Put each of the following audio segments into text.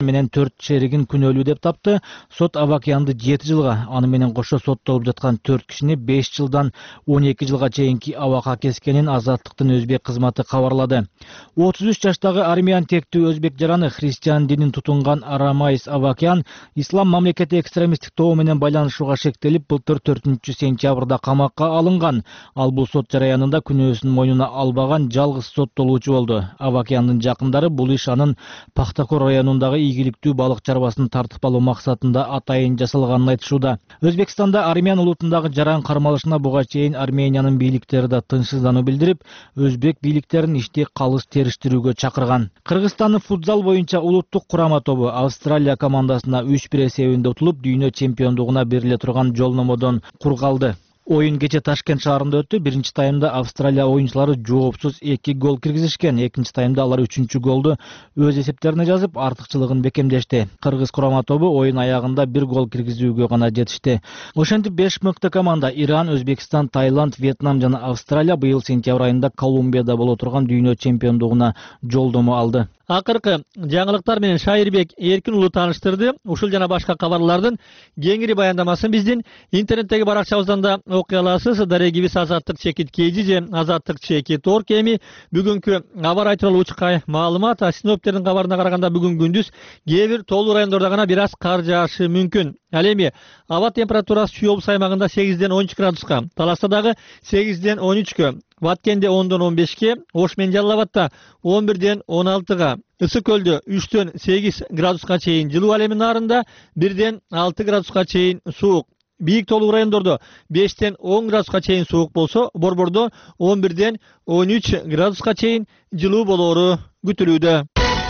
менен 4 шеригин күнөөлүү деп тапты. Сот Авакянды 7 жылга, аны менен кошо соттолуп жаткан 4 кишини 5 жылдан 12 жылга чейинки абакка кескенин Азаттыктын өзбек кызматы кабарлады. 33 жаштагы армян тектүү өзбек жараны христиан динин тутунган Арамайс Авакян ислам мамлекети экстремисттик тобу менен байланышууга шектелип, былтыр 4-сентябрда камакка алынган. Ал бул сот жараянында күнөөсүн мойнуна албаган жалгыз соттолуучу болду. Авакяндын жакындары бул иш анын Пахтакор районундагы ийгиликтүү балык чарбасын тартып алуу максатында атайын жасалганын айтышууда. Өзбекстанда армян улутундагы жаран кармалышына буга чейин Армениянын бийликтери да тынчсыздануу билдирип, өзбек бийликтерин ишти калыс териштирүүгө чакырган. Кыргызстандын футзал боюнча улуттук курама тобу Австралия командасына 3-1 эсебинде утулуп, дүйнө чемпиондугуна бериле турган жолномодон кур калды. Oyun gece Taşkent şahrında öttü. Birinci tayımda Avstralya oyuncuları жоопсуз 2 gol kirgizишкен. Экинчи таймда алар 3-чү голду өз эсептерине жазып, артыкчылыгын бекемдешти. Кыргыз курама тобу oyun аягында 1 гол киргизүүгө гана жетишти. Ошентип 5 мыкты команда Иран, Өзбекстан, Таиланд, Вьетнам жана Австралия быйыл сентябрь айында Колумбияда боло турган дүйнө чемпиондугуна жолдомо алды. Акыркы жаңылыктар менен Шайырбек Эркин уулу тааныштырды. Ушул жана башка кабарлардын кеңири баяндамасын биздин интернеттеги баракчабыздан да окуй аласыз. Дарегибиз Азаттык чекит KG же Азаттык чекит Орг. Эми бүгүнкү аба ырайы тууралуу учкай маалымат. Синоптиктердин кабарына караганда бүгүн күндүз кээ бир тоолуу райондордо гана бир аз кар жаашы мүмкүн. Ал эми аба температурасы Чүй облус аймагында 8-ден 13 градуска, Таласта дагы 8-ден 13-кө, Баткенде 10-дон 15-ке, Ош менен Жалал Абадта 11-ден 16-га, Ысык көлдө 3-төн 8 градуска чейин жылуу, ал эми Нарында 1-ден 6 градуска чейин суук. Бийик тоолуу райондордо 5-тен 10 градуска чейин суук болсо, Борбордо 11-ден 13 градуска чейин жылуу болоору күтүлүүдө.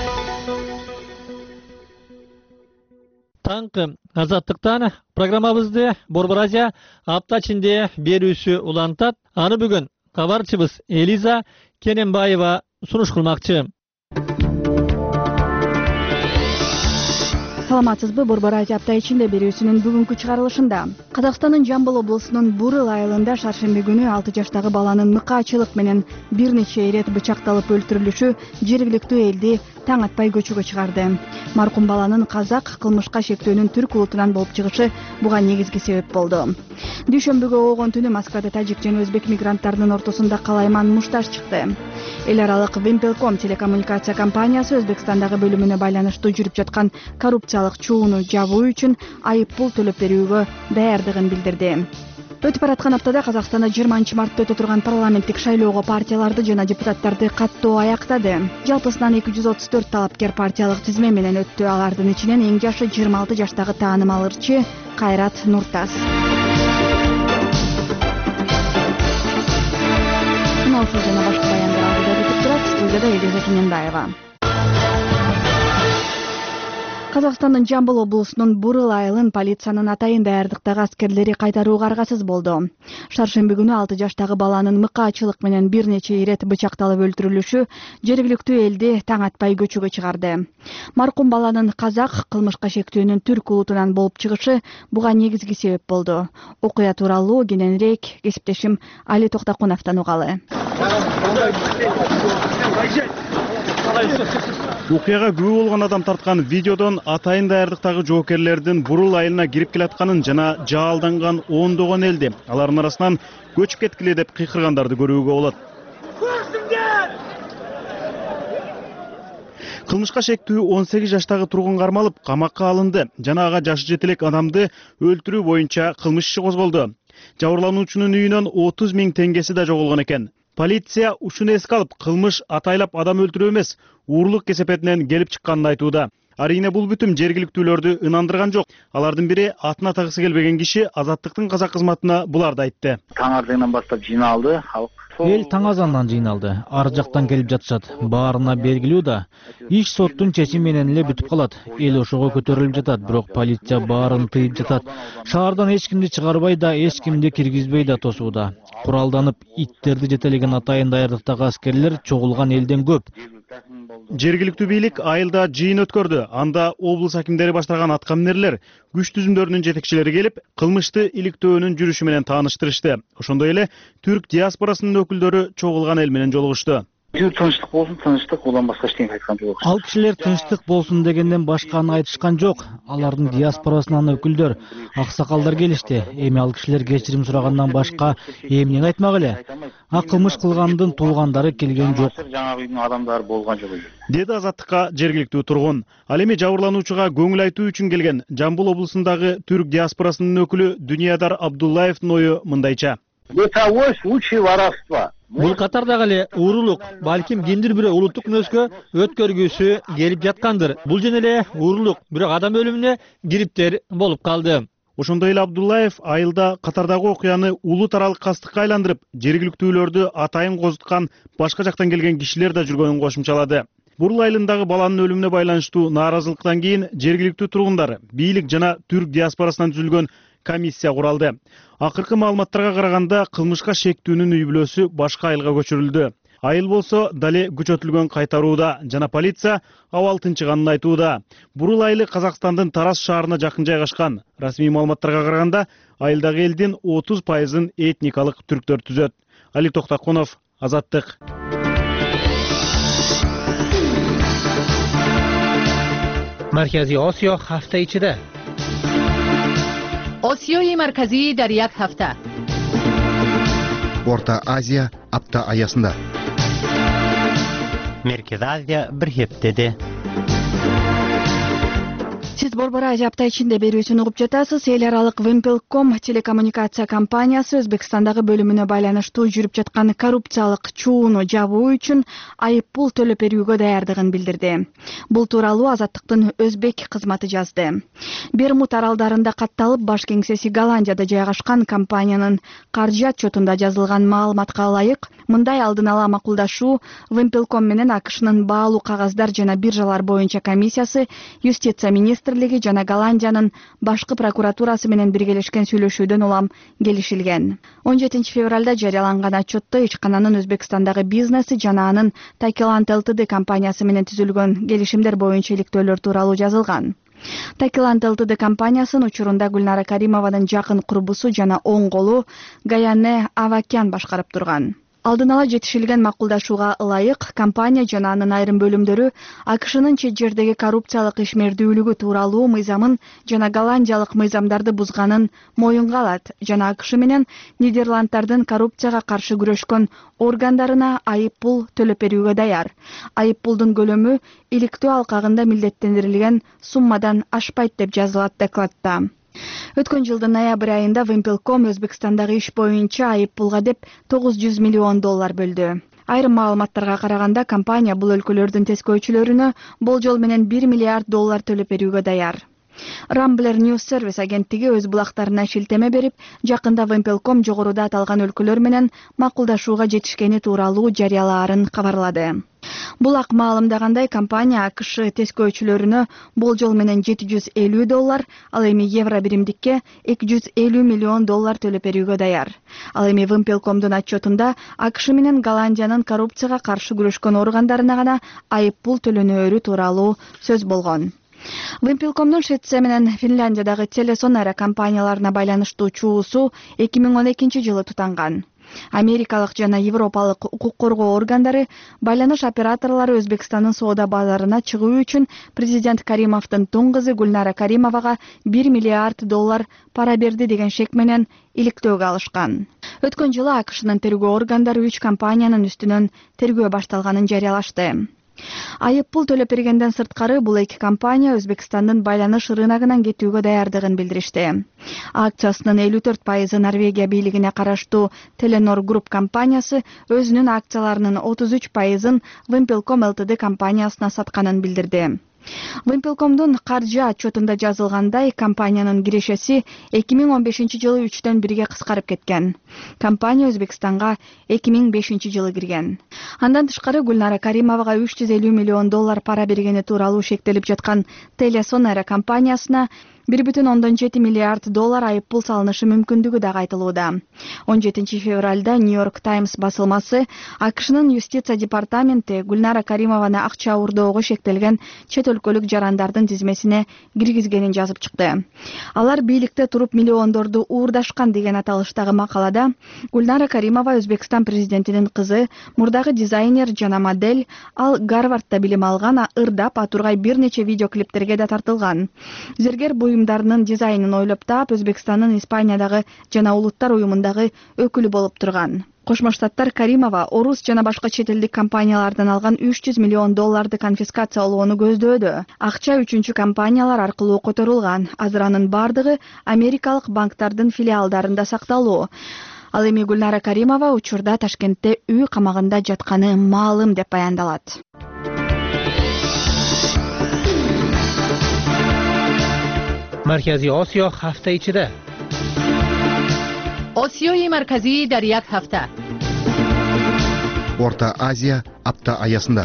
Таңкы Азаттыктан программабызды Борбор Азия апта ичинде берүүсү улантат. Аны бүгүн кабарчыбыз Элиза Кененбаева сунуш кылмакчы. Саламатсызбы, Борбор Азия апта ичинде берүүсүнүн бүгүнкү чыгарылышында. Казакстандын Жамбыл облусунун Бурыл айылында шаршемби күнү 6 жаштагы баланын мыкаачылык менен бир нече ирет бычакталып өлтүрүлүшү жергиликтүү элди таң атпай көчөгө чыгарды. Маркум баланын казак кылмышка шектөөнүн түрк улутунан болуп чыгышы буга негизги себеп болду. Дүйшөмбүгө оогон түнү Москвада тажик жана өзбек мигранттарынын ортосунда калайман мушташ чыкты. Эл аралык Вимпелком телекоммуникация компаниясы Өзбекстандагы бөлүмүнө байланыштуу жүрүп жаткан коррупциялык чууну жабуу үчүн айып пул төлөп берүүгө даярдыгын билдирди. Өтүп бараткан аптада Казакстанда 20 мартта өтө турган парламенттик шайлоого партияларды жана депутаттарды каттоо аяктады. Жалпысынан 234 талапкер партиялык тизме менен өттү. Алардын ичинен эң жашы 26 жаштагы таанымал ырчы Кайрат Нуртас. Ушул жана башка баяндар алдыда күтүп турат. Студияда Элиза Кененбаева. Казакстандын Жамбыл облусунун Бурыл айылын полициянын атайын даярдыктагы аскерлери кайтарууга аргасыз болду. Шаршемби күнү 6 жаштагы баланын мыкаачылык менен бир нече ирет бычакталып өлтүрүлүшү жергиликтүү элди таң атпай көчөгө чыгарды. Маркум баланын казак кылмышка шектөөнүн түрк улутунан болуп чыгышы буга негизги себеп болду. Окуя тууралуу кененирээк кесиптешим Али Токтокуновдон угалы. Окуяга күбө болгон адам тарткан видеодон атайын даярдыктагы жоокерлердин Бурул айылына кирип келатканын жана жаалданган ондогон элди алардын арасынан көчүп кеткиле деп кыйкыргандарды көрүүгө болот. Кылмышка шектүү 18 жаштагы тургун кармалып, камакка алынды жана ага жашы жете элек адамды өлтүрүү боюнча кылмыш иши козголду. Жабырлануучунун үйүнөн 30 000 теңгеси да жоголгон экен. Полиция ушуну эске алып, кылмыш атайлап адам өлтүрүү эмес, уурлук кесепетинен келип чыкканын айтууда. Арийне бул бүтүм жергиликтүүлөрдү ынандырган жок. Алардын бири атына тагысы келбеген киши Азаттыктын казак кызматына буларды айтты. Таң ардыгынан баштап жыйналды халык. Эл таң азандан жыйналды. Ар жактан келип жатышат. Баарына белгилүү да. Иш соттун чечими менен эле бүтүп калат. Эл ошого көтөрүлүп жатат, бирок полиция баарын тыйып жатат. Шаардан эч кимди чыгарбай да, эч кимди киргизбей да тосууда. Куралданып иттерди жетелеген атайын даярдыктагы аскерлер чогулган элден көп. Жергиликтүү бийлик айылда жыйын өткөрдү. Анда облус акимдери баштаган аткаминерлер, күч түзүмдөрүнүн жетекчилери келип, кылмышты иликтөөнүн жүрүшү менен тааныштырышты. Ошондой эле түрк диаспорасынын өкүлдөрү чогулган эл менен жолугушту. Тынчтык болсун, тынчтык, одан башка эчтеке айткан жок. Ал кишилер тынчтык болсун дегенден башканы айтышкан жок. Алардын диаспорасынан өкүлдөр, аксакалдар келишти. Эми ал кишилер кечирим сурагандан башка эмнени айтмак эле? Кылмыш кылгандын туугандары келген жок. Жаңы үйдүн адамдары болгон жок. Деди Азаттыкка жергиликтүү тургун. Ал эми жабырлануучуга көңүл айтуу үчүн келген Жамбыл облусундагы түрк диаспорасынын өкүлү Дүниядар Абдуллаевдин ою мындайча. Бытовой случай воровства. Бул катардагы эле уурулук, балким кимдир бирөө улуттук мүнөзгө өткөргүсү келип жаткандыр. Бул жана эле уурулук, бирок адам өлүмүнө кириптер болуп калды. Ошондой эле Абдуллаев айылда катардагы окуяны улут аралык кастыкка айландырып, жергиликтүүлөрдү атайын козуткан башка жактан келген кишилер да жүргөнүн кошумчалады. Бурул айылындагы баланын өлүмүнө байланыштуу нааразылыктан кийин жергиликтүү тургундар, бийлик жана түрк диаспорасынан түзүлгөн комиссия куралды. Акыркы маалыматтарга караганда кылмышка шектүүнүн үй бүлөсү башка айылга көчүрүлдү. Айыл болсо дале күчөтүлгөн кайтарууда жана полиция абал тынчыганын айтууда. Бурул айылы Казакстандын Тарас шаарына жакын жайгашкан. Расмий маалыматтарга караганда айылдагы элдин 30%-ын этникалык түрктөр түзөт. Али Токтакунов, Азаттык. Маркази Осиё ҳафта ичида. Осиёи марказӣ дар як ҳафта. Орта Азия апта аясында. Меркез Азия бир хептеде. Сиз Борбор Азия апта ичинде берүүсүн угуп жатасыз. Эл аралык Вимпелком телекоммуникация компаниясы Өзбекстандагы бөлүмүнө байланыштуу жүрүп жаткан коррупциялык чууну жабуу үчүн айып пул төлөп берүүгө даярдыгын билдирди. Бул тууралуу Азаттыктын Өзбек кызматы жазды. Бермуд аралдарында катталып, баш кеңсеси Голландияда жайгашкан компаниянын каржы отчетунда жазылган маалыматка ылайык, мындай алдын ала макулдашуу Вимпелком менен АКШнын баалуу кагаздар жана биржалар боюнча комиссиясы, юстиция министрлиги жана Голландиянын башкы прокуратурасы менен биргелешкен сүйлөшүүдөн улам келишилген. 17 февралда жарыяланган отчетто ичкананын Өзбекстандагы бизнеси жана анын Takilant Ltd компаниясы менен түзүлгөн келишимдер боюнча иликтөөлөр тууралуу жазылган. Takilant Ltd компаниясынын учурунда Гүлнара Каримованын жакын курбусу жана оң колу Гаяне Авакян башкарып турган. Алдын ала жетишилген макулдашууга ылайык, компания жана анын айрым бөлүмдөрү АКШнын чет жердеги коррупциялык ишмердүүлүгү тууралуу мыйзамын жана голландиялык мыйзамдарды бузганын моюнга алат жана АКШ менен Нидерланддардын коррупцияга каршы күрөшкөн органдарына айып пул төлөп берүүгө даяр. Айып пулдун көлөмү иликтөө алкагында милдеттендирилген суммадан ашпайт деп жазылат докладта. Өткөн жылдын ноябрь айында Вимпелком Өзбекстандагы иш боюнча айып пулга деп $900 миллион бөлдү. Айрым маалыматтарга караганда компания бул өлкөлөрдүн тескөөчүлөрүнө болжол менен $1 миллиард төлөп берүүгө даяр. Rambler News Service агенттиги өз булактарына шилтеме берип, жакында Вимпелком жогоруда аталган өлкөлөр менен макулдашууга жетишкени тууралуу жарыялаарын кабарлады. Булак маалымдагандай, компания АКШ тескөөчүлөрүнө болжол менен $750, ал эми евро биримдикке $250 миллион төлөп берүүгө даяр. Ал эми Вимпелкомдун отчетунда АКШ менен Голландиянын коррупцияга каршы күрөшкөн органдарына гана айып пул төлөнөөрү тууралуу сөз болгон. Вимпелкомдун Швеция менен Финляндиядагы телесонара компанияларына байланыштуу чуусу 2012 жылы тутанган. Америкалык жана европалык укук коргоо органдары байланыш операторлору Өзбекстандын соода базарына чыгуу үчүн президент Каримовдун туң кызы Гүлнара Каримовага $1 миллиард пара берди деген шек менен иликтөөгө алышкан. Өткөн жылы АКШнын тергөө органдары 3 компаниянын үстүнөн тергөө башталганын жарыялашты. Айып пул төлөп бергенден сырткары бул эки компания Өзбекстандын байланыш рыногунан кетүүгө даярдыгын билдиришти. Акциясынын 54% Норвегия бийлигине караштуу Telenor Group компаниясы өзүнүн акцияларынын 33%-ын Вимпелком Ltd компаниясына сатканын билдирди. Вимпелкомдун каржы отчетунда жазылгандай, компаниянын кирешеси 2015 жылы 3-төн 1-ге кыскарып кеткен. Компания Өзбекстанга 2005 жылы кирген. Андан тышкары Гүлнара Каримовага $350 миллион пара бергени тууралуу шектелип жаткан Телесонара компаниясына $1,7 миллиард айып пул салынышы мүмкүндүгү да айтылууда. 17 февралда Нью-Йорк Таймс басылмасы АКШнын юстиция департаменти Гүлнара Каримованы акча уурдоого шектелген чет өлкөлүк жарандардын тизмесине киргизгенин жазып чыкты. Алар бийликте туруп миллиондорду уурдашкан деген аталыштагы макалада Гүлнара Каримова Өзбекстан президентинин кызы, мурдагы дизайнер жана модель, ал Гарвардда билим алган, ырдап атургай бир нече видеоклиптерге да тартылган. Зергер буюмдарынын дизайнын ойлоп таап, Өзбекстандын Испаниядагы жана улуттар уюмундагы өкүлү болуп турган. Кошмо Штаттар Каримова орус жана башка чет элдик компаниялардан алган $300 миллион конфискациялоону көздөөдө. Акча үчүнчү компаниялар аркылуу которулган. Азыр анын бардыгы америкалык банктардын филиалдарында сакталуу. Ал эми Гүлнара Каримова учурда Ташкентте үй камагында жатканы маалым деп баяндалат. Markaziy Osiyo hafta ichida. آسیای مرکزی در یک هفته. Orta Aziya apta ayasında.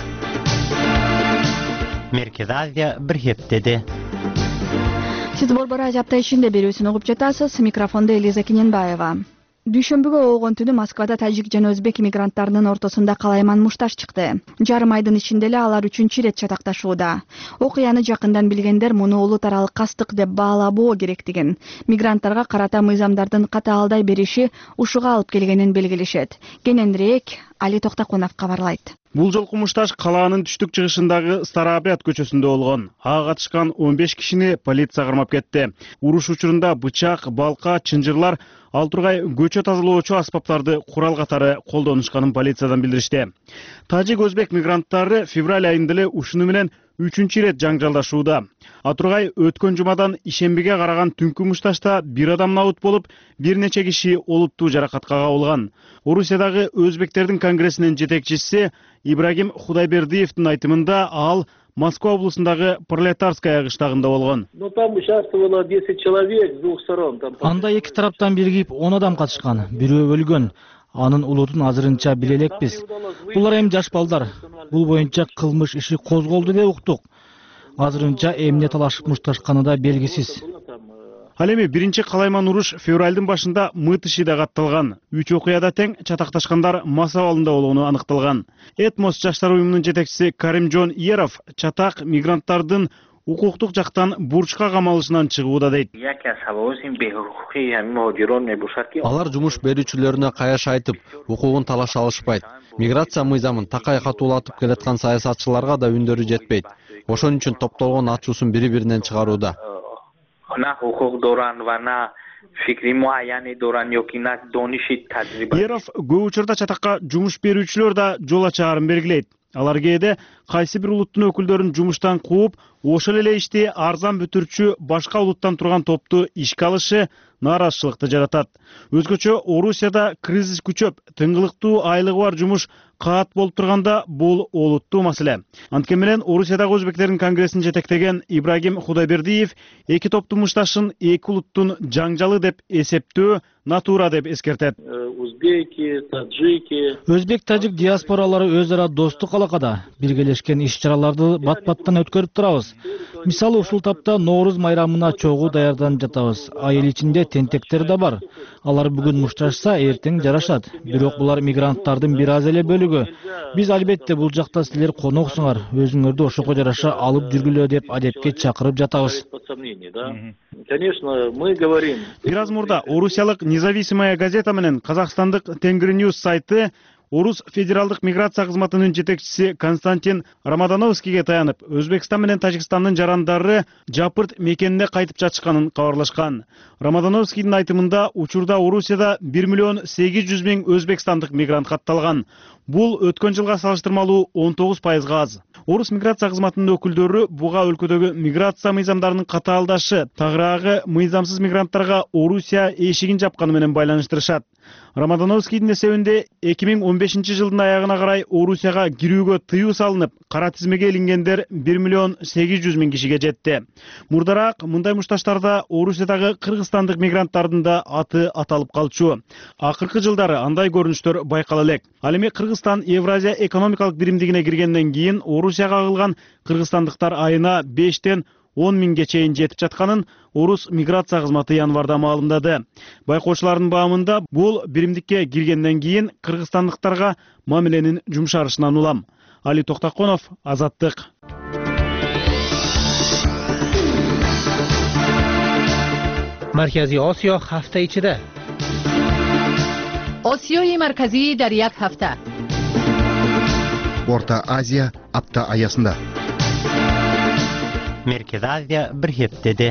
Merkez Aziya bir heftede. Siz Борбор Азия апта ичинде берүүсүн угуп жатасыз. Микрофонда Элиза Киненбаева. Дүйшөмбүгө болгон түнү Москвада тажик жана өзбек иммигранттарынын ортосунда калайман мушташ чыкты. Жарым айдын ичинде эле алар 3-чү ирет чатакташууда. Окуяны жакындан билгендер муну улут аралык кастык деп баалабоо керектигин, мигранттарга карата мыйзамдардын катаалдай бериши ушуга алып келгенин белгилешет. Кененирээк Али Токтакунов кабарлайт. Бул жолку мушташ калаанын түштүк чыгышындагы Старообряд көчөсүндө болгон. Ага катышкан 15 кишини полиция кармап кетти. Уруш учурунда бычак, балка, чынжырлар, ал тургай көчө тазалоочу аспаптарды курал катары колдонушканын полициядан билдиришти. Тажик өзбек мигранттары февраль айында эле ушуну менен 3-чү ирет жаңжалдашууда. Атургай өткөн жумадан ишембиге караган түнкү мушташта бир адам наут болуп, бир нече киши олуттуу жаракатка кабылган. Орусиядагы өзбектердин конгрессинин жетекчиси Ибрагим Худайбердиевдин айтымында ал Москва облусундагы Пролетарская кыштагында болгон. Там участвовало 10 человек с двух сторон. Анда эки тараптан биригип 10 адам катышкан, бирөө өлгөн. Анын улутун азырынча биле элекпиз. Булар эми жаш балдар. Бул боюнча кылмыш иши козголду деп уктук. Азырынча эмне талашып мушташканы да белгисиз. Ал эми биринчи калайман уруш февралдын башында Мытышида катталган. 3 окуяда тең чатакташкандар мас абалында болгону аныкталган. Этмос жаштар уюмунун жетекчиси Каримжон Еров чатак мигранттардын укуктук жактан бурчка камалышынан чыгууда дейт. Алар жумуш берүүчүлөрүнө каяш айтып, укугун талаша алышпайт. Миграция мыйзамын такай катуулатып келаткан саясатчыларга да үндөрү жетпейт. Ошон үчүн топтолгон ачуусун бири-биринен чыгарууда. Еров көп учурда чатакка жумуш берүүчүлөр да жол ачаарын белгилейт. Алар кээде кайсы бир улуттун өкүлдөрүн жумуштан кууп, ошол эле ишти арзан бүтүрчү башка улуттан турган топту ишке алышы нааразычылыкты жаратат. Өзгөчө Орусияда кризис күчөп, тыңгылыктуу айлыгы бар жумуш каат болуп турганда бул олуттуу маселе. Анткени менен Орусиядагы өзбектердин конгрессин жетектеген Ибрагим Худайбердиев эки топтун мушташын эки улуттун жаңжалы деп эсептөө натура деп эскертет. Өзбек-тажик диаспоралары өз ара достук алакада биргелешкен иш-чараларды бат-баттан өткөрүп турабыз. Мисалы ушул тапта Нооруз майрамына чогуу даярданып жатабыз. Айыл ичинде тентектер да бар. Алар бүгүн мушташса, эртең жарашат. Бирок булар мигранттардын бир аз эле бөлүгү. Биз албетте бул жакта силер коноксуңар, өзүңөрдү ошого жараша алып жүргүлө деп адепке чакырып жатабыз. Конечно, мы говорим. Бир аз мурда Орусиялык Независимая газета менен Казакстандык Тенгри Ньюс сайты Орус федералдык миграция кызматынын жетекчиси Константин Рамадановскийге таянып, Өзбекстан менен Тажикстандын жарандары жапырт мекенине кайтып жатышканын кабарлашкан. Рамадановскийдин айтымында учурда Орусияда 1,8 миллион өзбекстандык мигрант катталган. Бул өткөн жылга салыштырмалуу 19%га аз. Орус миграция кызматынын өкүлдөрү буга өлкөдөгү миграция мыйзамдарынын катаалдашы, тагыраагы мыйзамсыз мигранттарга Орусия эшигин жапканы менен байланыштырышат. Рамадановскийдин эсебинде 2015 жылдын аягына карай Орусияга кирүүгө тыюу салынып, кара тизмеге илингендер 1,8 миллион кишиге жетти. Мурдараак мындай мушташтарда Орусиядагы кыргызстандык мигранттардын да аты аталып калчу. Акыркы жылдары андай көрүнүштөр байкала элек. Ал эми Кыргызстан Евразия экономикалык биримдигине киргенден кийин Орусияга агылган кыргызстандыктар айына 5-тен 10 миңге чейин жетип жатканын Орус миграция кызматы январда маалымдады. Байкоочулардын баамында бул биримдикке киргенден кийин кыргызстандыктарга мамиленин жумшарышынан улам. Али Токтаконов, Азаттык. Markaziy Osiyo hafta ichida. آسیای مرکزی در یک هفته. Орта Азия апта аясында. Merkezi Азия bir heftede.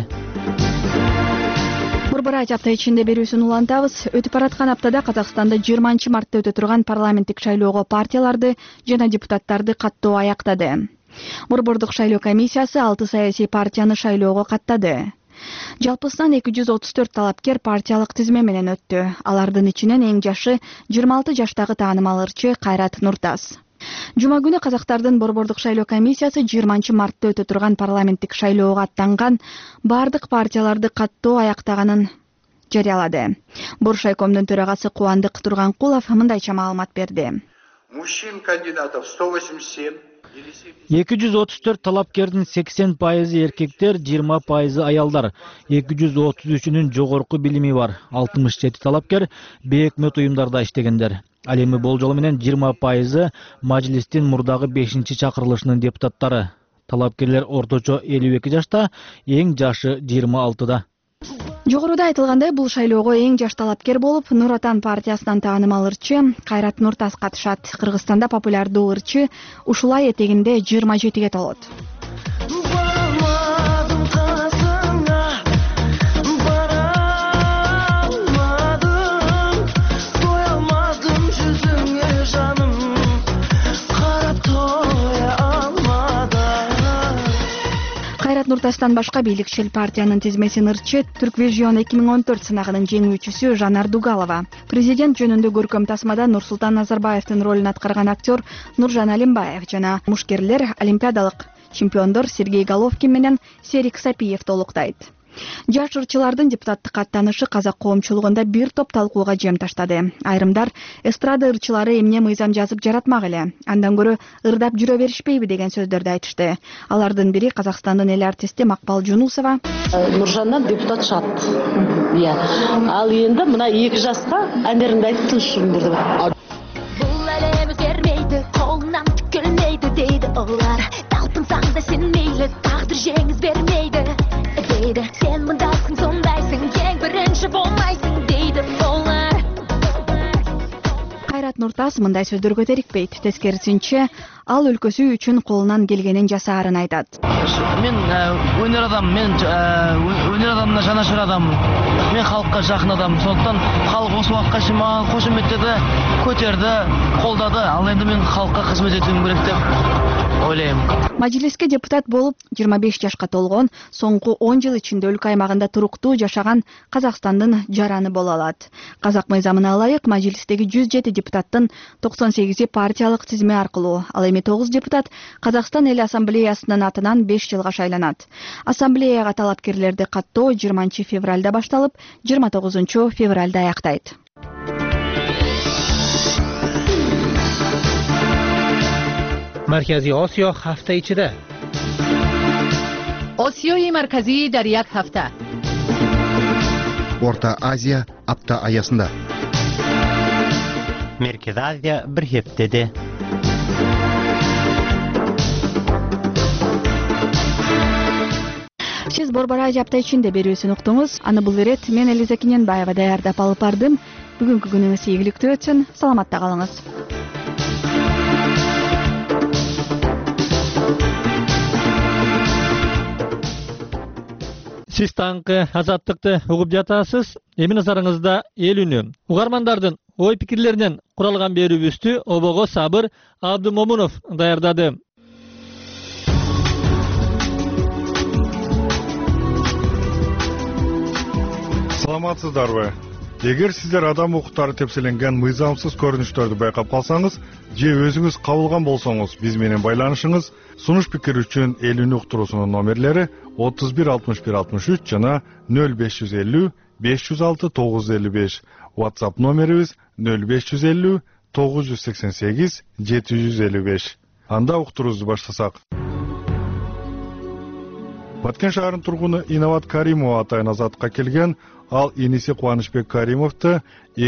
Борборай апта ичинде берүүсүн улантабыз. Өтүп бараткан аптада Казакстанда 20 мартта өтө турган парламенттик шайлоого партияларды жана депутаттарды каттоо аяктады. Борбордук шайлоо комиссиясы 6 саясий партияны шайлоого каттады. Жалпысынан 234 талапкер партиялык тизме менен өттү. Алардын ичинен эң жашы 26 жаштагы таанымал ырчы Кайрат Нуртас. Жума күнү казактардын борбордук шайлоо комиссиясы 20 мартта өтө турган парламенттик шайлоого аттанган бардык партияларды каттоо аяктаганын жарыялады. Боршайкомдун төрагасы Кубандык Турганкулов мындайча маалымат берди. Мужчин кандидатов 187. 234 талапкердин 80% эркектер, 20% аялдар. 233-үнүн жогорку билими бар. 67 талапкер бейөкмөт уюмдарда иштегендер. Ал эми болжол менен 20% мажлистин мурдагы 5-чакырылышынын депутаттары. Талапкерлер орточо 52 жашта, эң жашы 26да. Жогоруда айтылгандай, бул шайлоого эң жаш талапкер болуп, Нур Отан партиясынан таанымал ырчы Кайрат Нуртас катышат. Кыргызстанда популярдуу ырчы ушулай этегинде 27ге толот. Кайрат Нуртастан башка бийликчил партиянын тизмесин ырчы Түрквижион 2014 сынагынын жеңүүчүсү Жанар Дугалова. Президент жөнүндө көркөм тасмада Нурсултан Назарбаевдин ролун аткарган актер Нуржан Алимбаев жана мушкерлер олимпиадалык чемпиондор Сергей Головкин менен Серик Сапиев толуктайт. Жаш ырчылардын депутаттык аттанышы казак коомчулугунда бир топ талкууга жем таштады. Айрымдар эстрада ырчылары эмне мыйзам жазып жаратмак эле, андан көрө ырдап жүрө беришпейби деген сөздөрдү айтышты. Алардын бири Казакстандын эл артисти Макпал Жунусова. Нуржандан депутат шат. Ал енді мына 2 жасқа әндеринди айтып тыныштырдырды. Бул эле өзгермейди, колунан түкөлмейди дейди олар. Талпынсаң да сен мейлі, тагдыр жеңиз бермейди дейди. Сен мындасың, сондайсың, ең биринчи болмайсың дейди олар. Кайрат Нуртас мындай сөздөр көтерикпейт. Тескерисинче, ал өлкөсү үчүн колунан келгенин жасаарын айтат. Мен өнөр адам, мен өнөр адамына жанашыр адам, мен халыкка жакын адам. Сондықтан халық осы уақытқа шейин маған кошеметтеди, көтерди, колдады. Ал енді мен халыкка кызмет этүүм керек деп ойлойм. Мажлиске депутат болуп 25 жашка толгон, соңку 10 жыл ичинде өлкө аймагында туруктуу жашаган Казакстандын жараны боло алат. Казак мыйзамына ылайык мажлистеги 107 депутаттын 98 партиялык тизме аркылуу, ал эми 9 депутат Казакстан эл ассамблеясынын атынан 5 жылга шайланат. Ассамблеяга талапкерлерди каттоо 20 февралда башталып, 29 февралда аяктайт. Markaziy Osiyo hafta ichida. آسیای مرکزی در یک هفته. Орта Азия апта аясында. Merkezi Азия bir heftede. Сиз Борборай апта ичинде берүүсүн уктуңуз. Аны бул ирет мен Элиза Кененбаева даярдап алып бардым. Бүгүнкү күнүңүз ийгиликтүү өтсүн. Саламатта калыңыз. Siz tаңкы азаттыкты угуп жатасыз. Эми назарыңызда эл үнү. Угармандардын ой пикирлеринен куралган берүүбүздү Обого Сабыр Абдумомунов даярдады. Саламатсыздарбы? Эгер сиздер адам укуктары тепселенген мыйзамсыз көрүнүштөрдү байкап калсаңыз, же өзүңүз кабылган болсоңуз, биз менен байланышыңыз. Сунуш пикир үчүн эл үнү уктуруусунун номерлери 31 61 63 жана 0550 506 955. WhatsApp номерибиз 0550 988 755. Анда уктуруубузду баштасак. Баткен шаарынын тургуну Инабат Каримова атайын азаттыкка келген. Ал иниси Кубанычбек Каримовду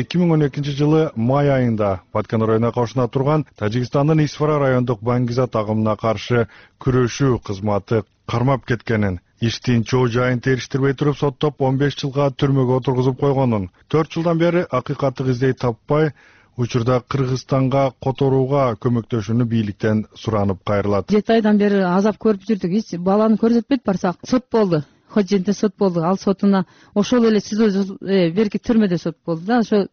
2012 жылы май айында Баткен районуна кошуна турган Тажикстандын Исфара райондук баңгизат агымына каршы күрөшүү кызматы кармап кеткенин, иштин чоо жайын териштирбей туруп соттоп 15 жылга түрмөгө отургузуп койгонун, 4 жылдан бери акыйкаттык издей таппай, учурда Кыргызстанга которууга көмөктөшүүнү бийликтен суранып кайрылат. 7 айдан бери азап көрүп жүрдүк. Эч баланы көрсөтпөйт барсак, сот болду. Ходжинте сот болду. Ал сотуна ошол эле берки түрмөдө сот болду да. Ошо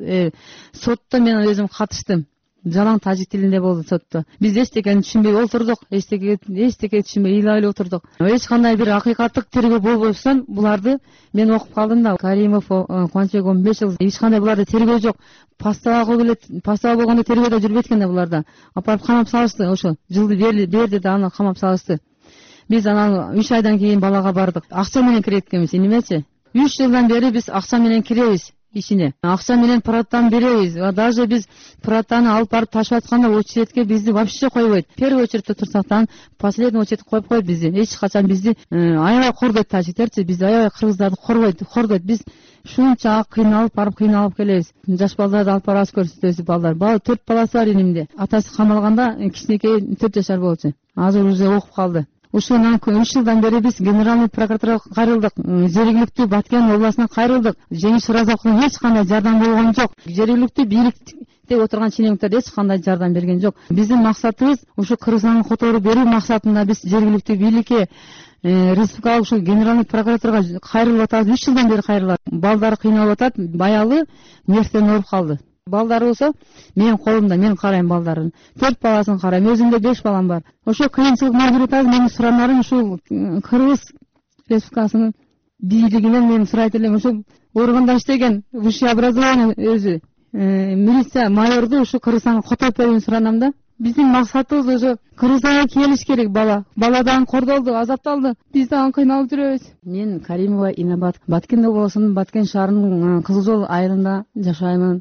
сотто мен өзүм катыштым. Жалаң тажик тилинде болду сотто. Биз эчтекени түшүнбөй отурдук, эчтеке түшүнбөй ыйлай отурдук. Эч кандай бир акыйкаттык тергөө болбостон буларды мен окуп калдым да. Каримов, Кубанычбек 15 жыл. Эч кандай буларда тергөө жок. Пастава болгондо тергөөдө жүрбөйт экен да буларда. Апарып камап салышты, ошо жылды берди да аны камап салышты. Биз анан 3 айдан кийин балага бардык. Акча менен кирет экенбиз, эмнечи? 3 жылдан бери биз акча менен киребиз ичине. Акча менен праттан беребиз. Даже биз праттаны алып барып ташып атканда очередке бизди вообще койбойт. Первый очередте турсактан последний очередке коюп койт бизди. Эч качан бизди аябай кордойт тажиктерчи, бизди аябай кыргыздарды кордойт. Биз шунча кыйналып келебиз. Жаш балдарды алып барабыз көрсөтөбүз балдар. 4 баласы бар инимде. Атасы камалганда кичинекей 4 жашар болчу. Азыр уже окуп калды. Ушундан 3 жылдан бери биз генеральный прокуратурага кайрылдык, жергиликтүү Баткен областына кайрылдык. Жеңиш Уразаковдун эч кандай жардам болгон жок. Жергиликтүү бийликте отурган ченемиктер эч кандай жардам берген жок. Биздин максатыбыз ушу Кыргызстанга которуу берүү максатында биз жергиликтүү бийликке республикалык ушул генеральный прокуратурага кайрылып атабыз. 3 жылдан бери кайрылат. Балдары кыйналып атат, баягы нервден ооруп калды. Балдары болсо менин колумда, мен карайм балдарын. 4 баласын карайм, өзүмдө 5 балам бар. Ошо кыйынчылыктар жүрүп атат. Менин суранарым ушул Кыргыз Республикасынын бийлигинен мен сурайт элем. Ошо органда иштеген высшее образование өзү милиция майорду ушу Кыргызстанга которуп берүүнү суранам да. Биздин максатыбыз ошо Кыргызстанга келиш керек бала. Бала дагы кордолду, азапталды. Биз дагы кыйналып жүрөбүз. Мен Каримова Инабат, Баткен облусунун Баткен шаарынын Кызыл Жол айылында жашаймын.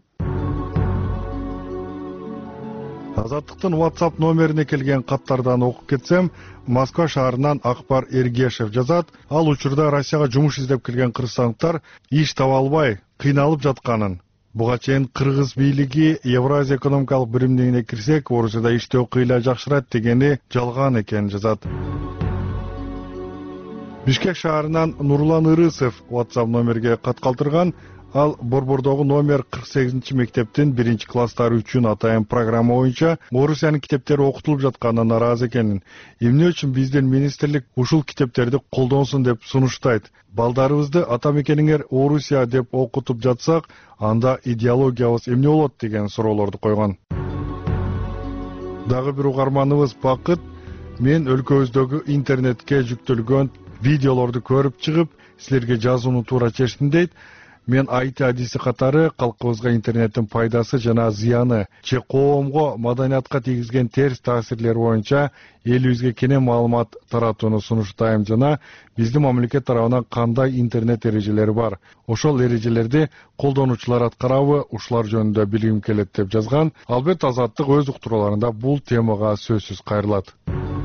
Азаттыктын WhatsApp номерине келген каттардан окуп кетсем, Москва шаарынан Акбар Эргешев жазат. Ал учурда Россияга жумуш издеп келген кыргызстандыктар иш таба албай кыйналып жатканын. Буга чейин Кыргыз бийлиги Евразия экономикалык биримдигине кирсек, Орусияда иштөө кыйла жакшырат дегени жалган экенин жазат. Бишкек шаарынан Нурлан Ырысов WhatsApp номерге кат калтырган. Ал Борбордогу номер 48 мектептин 1 класстары үчүн атайын программа боюнча Орусиянын китептери окутулуп жатканына нааразы экенин, эмне үчүн биздин министрлик ушул китептерди колдонсун деп сунуштайт. Балдарыбызды ата мекениңер Орусия деп окутуп жатсак, анда идеологиябыз эмне болот деген суроолорду койгон. Дагы бир угарманыбыз Бакыт, мен өлкөбүздөгү интернетке жүктөлгөн видеолорду көрүп чыгып, силерге жазууну туура чечтим дейт. Мен айти адиси катары калкыбызга интернеттин пайдасы жана зыяны, же коомго, маданиятка тийгизген терс таасирлери боюнча элибизге кенен маалымат таратууну сунуштайм жана биздин мамлекет тарабынан кандай интернет эрежелери бар. Ошол эрежелерди колдонуучулар аткарабы, ушулар жөнүндө билгим келет деп жазган. Албетте Азаттык өз уктурууларында бул темага сөзсүз кайрылат.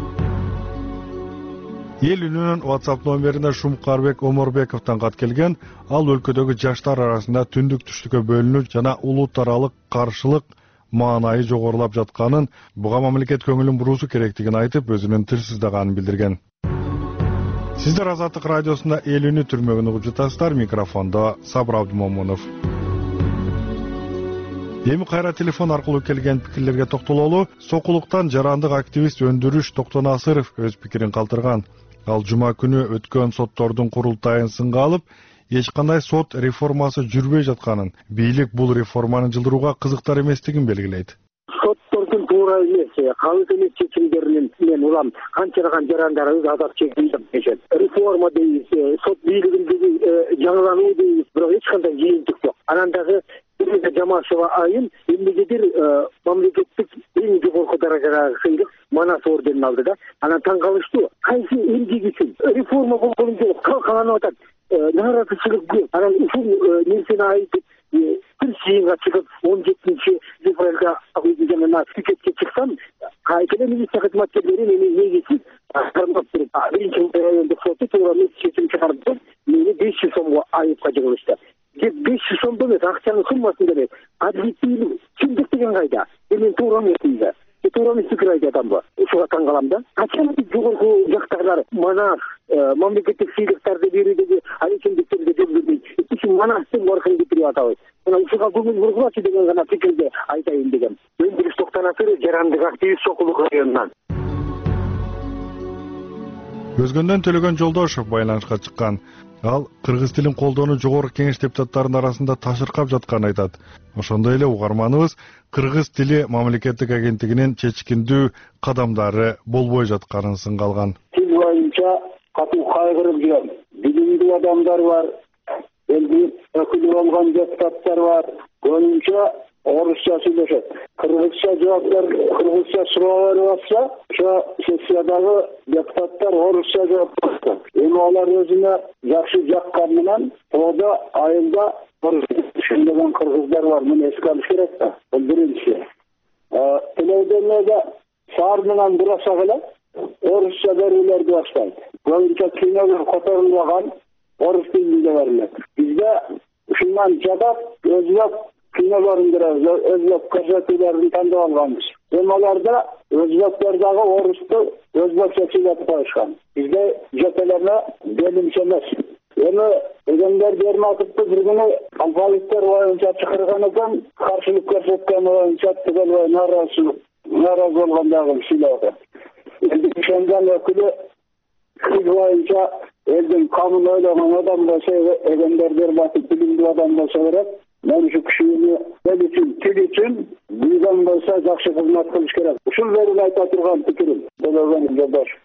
Эл үнүнүн WhatsApp номерине Шумкарбек Оморбековдон кат келген. Ал өлкөдөгү жаштар арасында түндүк түштүккө бөлүнүү жана улут аралык каршылык маанайы жогорулап жатканын, буга мамлекет көңүлүн буруусу керектигин айтып, өзүнүн тилсиздеганын билдирген. Сиздер Азаттык радиосунда эл үнү түрмөгүн угуп жатасыздар. Микрофондо Сабыр Абдымомунов. Эми кайра телефон аркылуу келген пикирлерге токтололу. Сокулуктан жарандык активист Өндүрүш Токтонасыров өз пикирин калтырган. Ал жума күнү өткөн соттордун курултайын сынга алып, эч кандай сот реформасы жүрбөй жатканын, бийлик бул реформаны жылдырууга кызыктар эместигин белгилейт. Соттордун туура эмес, кабыл эмес чечимдеринен мен улам канчалган жарандарыбыз азап чегип дешет. Реформа дейбиз, сот бийлигиндеги жаңылануу дейбиз, бирок эч кандай жыйынтык жок. Анан дагы Жамашева айыл эмнегедир мамлекеттик эң жогорку даражадагы сыйлык Манас орденин алды да. Анан таң калыштуу. Кайсы элдик үчүн реформа болгон жок, калкаланып атат. Нааразычылык көп. Анан ушул нерсени айтып, бир жыйынга чыгып 17-февралда пикетке чыксам, кайткыда милиция кызматкерлери мени негизсиз кармап туруп биринчи райондук соту туура эмес чечим чыгарды. Мени 500 сомго айыпка жыгылышты. 500 сомдо эмес, акчанын суммасын демек. Административдик чындык деген кайда? Мен туура эмес дейм. Туура эмес пикир айтып атамбы? Ушуга таң калам да. Качан жогорку жактагылар манас мамлекеттик сыйлыктарды берүүдөгү алечендиктерди жолдойт. Ушул манастын баркын кетирип атабыз. Мына ушуга көңүл бургулачы деген гана пикирди айтайын дегем. Өндүрүш токтонатыры жарандык активист Сокулук районунан. Өзгөндөн Төлөгөн Жолдошов байланышка чыккан. Ал кыргыз тилин колдоону жогорку кеңеш депутаттарынын арасында ташыркап жатканын айтат. Ошондой эле угарманыбыз кыргыз тили мамлекеттик агенттигинин чечкиндүү кадамдары болбой жатканын сынга алган. Тил боюнча катуу кайгырып жүрөм. Билимдүү адамдар бар, элдин өкүлү болгон депутаттар бар. Көбүнчө орусча сүйлөшөт. Кыргызча жооптор, кыргызча суроо берип атса, ошо сессиядагы депутаттар орусча жооп берет. Эми алар өзүнө жакшы жаккан менен тоодо айылда түшүнбөгөн кыргыздар бар. Муну эске алыш керек да. Бул биринчи. Телевизиондо шаар менен бурасак эле орусча берүүлөрдү баштайт. Көбүнчө кинолор которулбаган орус тилинде берилет. Бизде ушундан жадап өзбек кинолорун көрөбүз, өзбек көрсөтүүлөрүн тандап алганбыз. Эми аларда өзбектер дагы орусту өзбекче сүйлөп коюшкан. Бизде жок эле белимче эмес. Эми Эгемдер Берматовду бир күнү алфавиттер боюнча чакырган экен, каршылык көрсөткөн боюнча түгөлбөй нааразы болгондогун сүйлөп атат. Эми ошондон өкүлү тил боюнча элдин камын ойлогон адам болсо, Эгемдер Берматов билимдүү адам болсо керек. Мен ушу кишини эл үчүн, тил үчүн билген болсо жакшы кызмат кылыш керек. Ушул менен айта турган пикирим. Төлөгөн Жолдошов.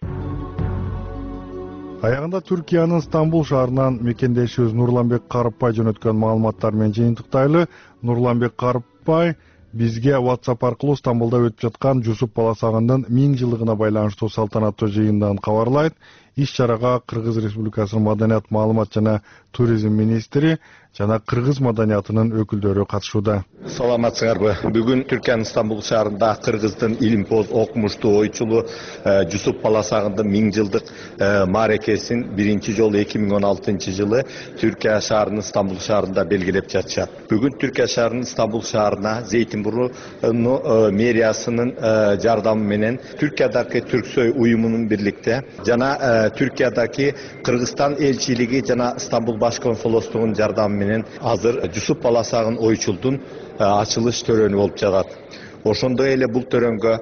Аягында Түркиянын Стамбул шаарынан мекендешибиз Нурланбек Карыпбай жөнөткөн маалыматтар менен жыйынтыктайлы. Нурланбек Карыпбай бизге WhatsApp аркылуу Стамбулда өтүп жаткан Жусуп Баласагындын 1000 жылдыгына байланыштуу салтанаттуу жыйындан кабарлайт. Иш-чарага Кыргыз Республикасынын Маданият, маалымат жана туризм министри жана кыргыз маданиятынын өкүлдөрү катышууда. Саламатсыңарбы? Бүгүн Түркиянын Стамбул шаарында кыргыздын илимпоз, окумуштуу ойчулу Жусуп Баласагындын 1000 жылдык мааракесин биринчи жолу 2016 жылы Түркия шаарынын Стамбул шаарында белгилеп жатышат. Бүгүн Түркия шаарынын Стамбул шаарына Зейтинбурну мэриясынын жардамы менен Түркиядагы Түрксой уюмунун бирликте жана Türkiye'deki Kırgızstan elçiliği jana İstanbul Başkonsolosluğunun jardamı menен azır Жусуп Баласагын ойчулдун açılış törөнү болуп жатат. Ошондой эле бул төрөнгө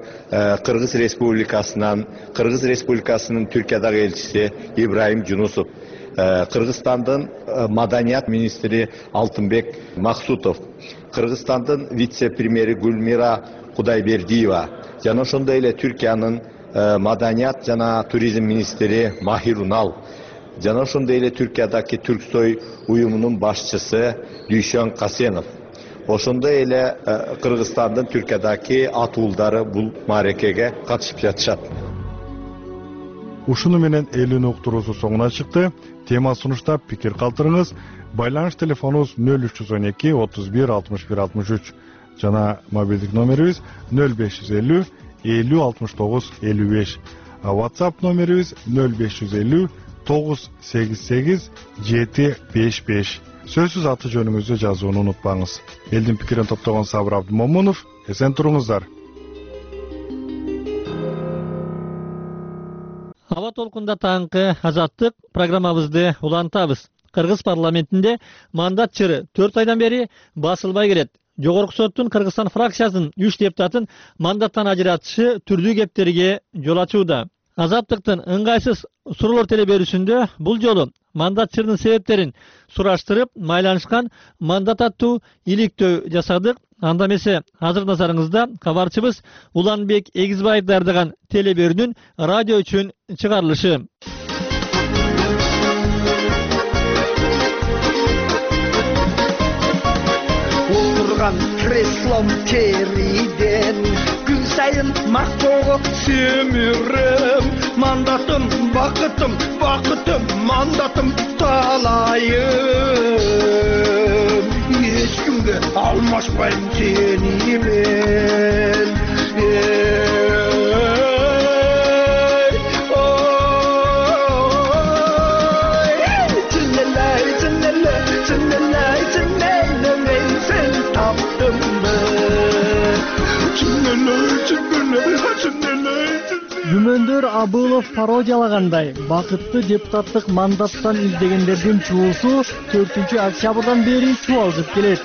Кыргыз Республикасынын Түркиядагы элчиси Ибраим Жунусов, Кыргызстандын Маданият министри Алтынбек Максутов, Кыргызстандын вице-премьери Гүлмира Кудайбердиева жана ошондой эле Түркиянын Маданият жана туризм министри Махир Унал жана ошондой эле Түркиядагы Түрксой уюмунун башчысы Дүйшөн Касенов, ошондой эле Кыргызстандын Түркиядагы атуулдары бул мааракеге катышып жатышат. Ушуну менен элүүнү уктуруусу соңуна чыкты. Тема сунуштап пикир калтырыңыз. Байланыш телефонубуз 0312 31 61 63 жана мобилдик номерибиз 0550 50 69 55. WhatsApp номерибиз 0550 988 755. Сөзсүз аты жөнүңүздү жазууну унутпаңыз. Элдин пикирин топтогон Сабыр Абдымомунов, эсен туруңуздар. Аба толкунда таңкы азаттык программабызды улантабыз. Кыргыз парламентинде мандат чыры 4 айдан бери басылбай келет. Жогорку соттун Кыргызстан фракциясынын 3 депутатын мандаттан ажыратышы түрдүү кептерге жол ачууда. Азаттыктын ыңгайсыз суроолор теле берүүсүндө бул жолу мандат чырынын себептерин сураштырып майланышкан мандат аттуу иликтөө жасадык. Анда эмесе азыр назарыңызда кабарчыбыз Уланбек Эгизбаев даярдаган теле берүүнүн радио үчүн чыгарылышы. Отырған креслом териден күн сайын мактоого сөмүрөм. Мандатым бакытым, бакытым мандатым талайым. Эч кимге алмашпайм сени мен. Өкмөндөр Абылов пародиялагандай бакытты депутаттык мандаттан издегендердин чуусу 4 октябрдан бери чубалжып келет.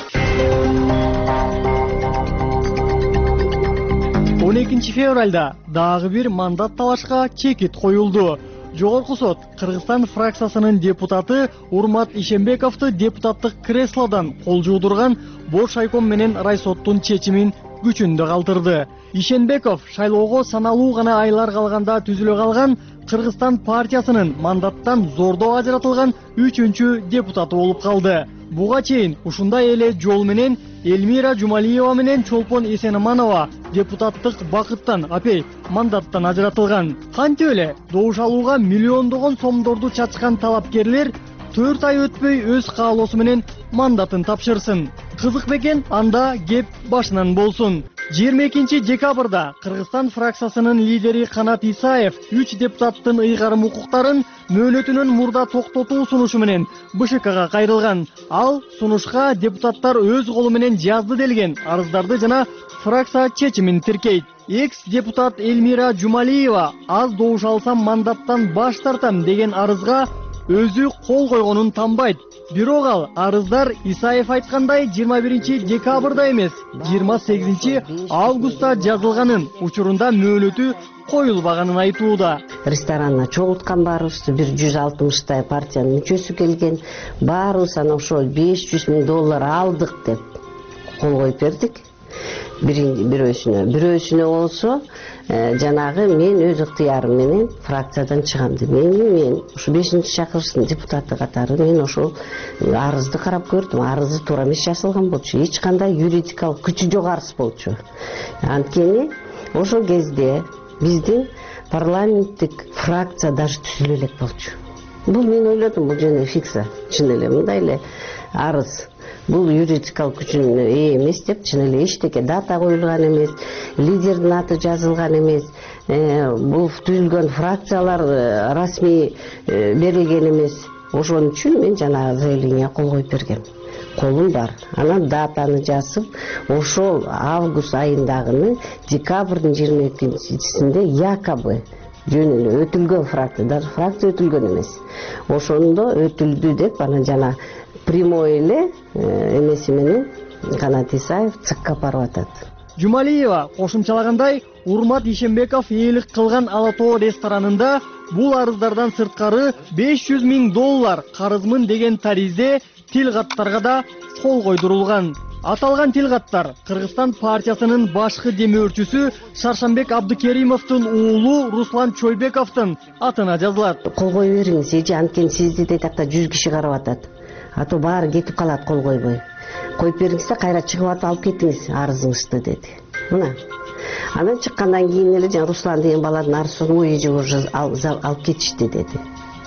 12 февралда дагы бир мандат талашка чекит коюлду. Жогорку сот Кыргызстан фракциясынын депутаты Урмат Ишембековду депутаттык креслодан кол жуудурган бош айком менен райсоттун чечимин күчүндө калтырды. Ишенбеков шайлоого саналуу гана айлар калганда түзүлө калган Кыргызстан партиясынын мандаттан зордоо ажыратылган 3-чү депутаты болуп калды. Буга чейин ушундай эле жол менен Эльмира Жумалиева менен Чолпон Эсенаманова депутаттык бакыттан мандаттан ажыратылган. Кантип эле добуш алууга миллиондогон сомдорду чачкан талапкерлер 4 ай өтпөй өз каалоосу менен мандатын тапшырсын. Кызык бекен, анда кеп башынан болсун. 22 декабрда Кыргызстан фракциясынын лидери Канат Исаев 3 депутаттын ыйгарым укуктарын мөөнөтүнөн мурда токтотуу сунушу менен БШКга кайрылган. Ал сунушка депутаттар өз колу менен жазды делген арыздарды жана фракция чечимин тиркейт. Экс-депутат Эльмира Жумалиева аз добуш алсам мандаттан баш тартам деген арызга өзү кол койгонун танбайт. Бирок ал арыздар Исаев айткандай 21 декабрда эмес, 28 августта жазылганын, учурунда мөөнөтү коюлбаганын айтууда. Ресторанна чогулткан баарыбызды $160 партиянын мүчөсү келген. Баарыбыз ана ошол $500,000 алдык деп кол коюп бердик. Бирөөсүнө болсо жанагы мен өз ыктыярым менен фракциядан чыгам деп. Мен ушу 5-чакырыштын депутаты катары мен ошол арызды карап көрдүм. Арызы туура эмес жазылган болчу. Эч кандай юридикалык күчү жок арыз болчу. Анткени ошол кезде биздин парламенттик фракция даже түзүлө элек болчу. Бул мен ойлодум, бул жана фикса. Чын эле мындай эле арыз. Бул юридикалык күчүнө ээ эмес деп, чын эле эчтеке дата коюлган эмес, лидердин аты жазылган эмес, бул түзүлгөн фракциялар расмий берилген эмес. Ошон үчүн мен жанагы заявление кол коюп бергем. Колум бар. Анан датаны жазып, ошол август айындагыны декабрдын 22-синде якобы жөн эле өтүлгөн фракция, даже фракция өтүлгөн эмес. Ошондо өтүлдү деп анан жана прямой эле эмеси менен Канат Исаев ЦКка барып атат. Жумалиева кошумчалагандай, Урмат Ишембеков ээлик кылган Ала Тоо ресторанында бул арыздардан сырткары $500,000 карызмын деген таризде тил каттарга да кол койдурулган. Аталган тилгаттар Кыргызстан партиясынын башкы демөөрчүсү Шаршамбек Абдыкеримовдун уулу Руслан Чойбековдун атына жазылат. Кол кое бериңиз, эже анткени сизди детакта 100 киши карап атат. Ато баары кетип калат кол койбой. Коюп бериңиз да кайра чыгып атып алып кетиңиз арызыңызды деди. Мына. Анан чыккандан кийин эле жана Руслан деген баланын арызын эже уже алып кетишти деди.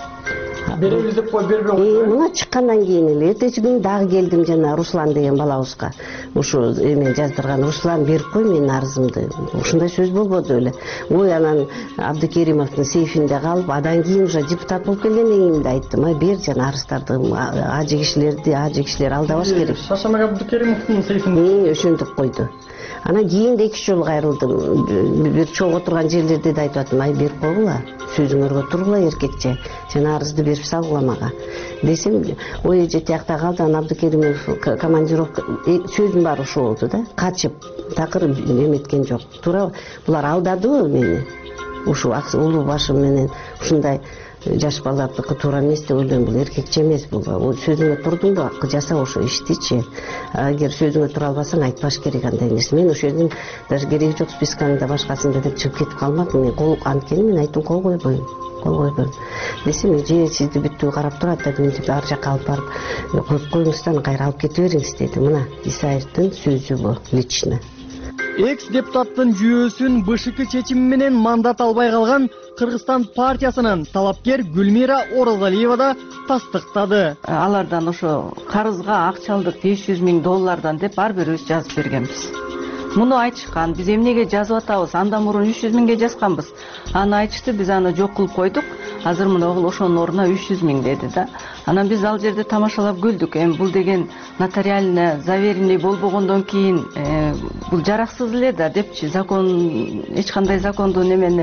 Беребиз деп кой бербей. Мына чыккандан кийин эле эртеси күнү дагы келдим жана Руслан деген балабызга. Ушу эме жаздырган Руслан берип кой менин арызымды. Ушундай сөз болбоду эле. Ой анан Абдыкеримовдун сейфинде калып, адан кийин уже депутат болуп келгенден кийин айттым, бер жана арыздарды ажы кишилер алдабаш керек. Шашамак Абдыкеримовдун сейфинде ошентип койду. Анан кийин да 2 жолу кайрылдым. Бир чогуу отурган жерлерде да айтып аттым, берип койгула, сөзүңөргө тургула эркекче. Жана арызды берип салгыла мага. Десем, ой эже тиякта калды, анан Абдыкеримов командировка сөзүм бар ошо болду да. Качып, такыр эметкен жок. Туура булар алдадыбы мени? Ушу улуу башым менен ушундай жаш балардыкы туура эмес деп ойлойм. Бул эркекче эмес бул. Сөзүңө турдуңбу, жаса ошо иштичи. Эгер сөзүңө тура албасаң айтпаш керек андай нерсе. Мен ошол жерден даже кереги жок списканында башкасында деп чыгып кетип калмадым. Мен кол анткени мен айттым кол койбойм. Кол койбойм. Десем, эже сизди бүттү карап турат деп, мен ар жакка алып барып коюп коюңуз да кайра алып кете бериңиз деди. Мына Исаевдин сөзү бул лично. Экс-депутаттын жүйөөсүн БШК чечими менен мандат албай калган Кыргызстан партиясынын талапкер Гүлмира Оразалиева да тастыктады. Алардан ошо карызга акча алдык $500,000 деп ар бирибиз жазып бергенбиз. Муну айтышкан, биз эмнеге жазып атабыз? Андан мурун 300,000 жазганбыз. Аны айтышты, биз аны жок кылып койдук. Азыр мына ошонун ордуна 300,000 деди да. Анан биз ал жерде тамашалап күлдүк. Эми бул деген нотариально заверенный болбогондон кийин бул жараксыз эле да депчи, закон эч кандай закондуу немени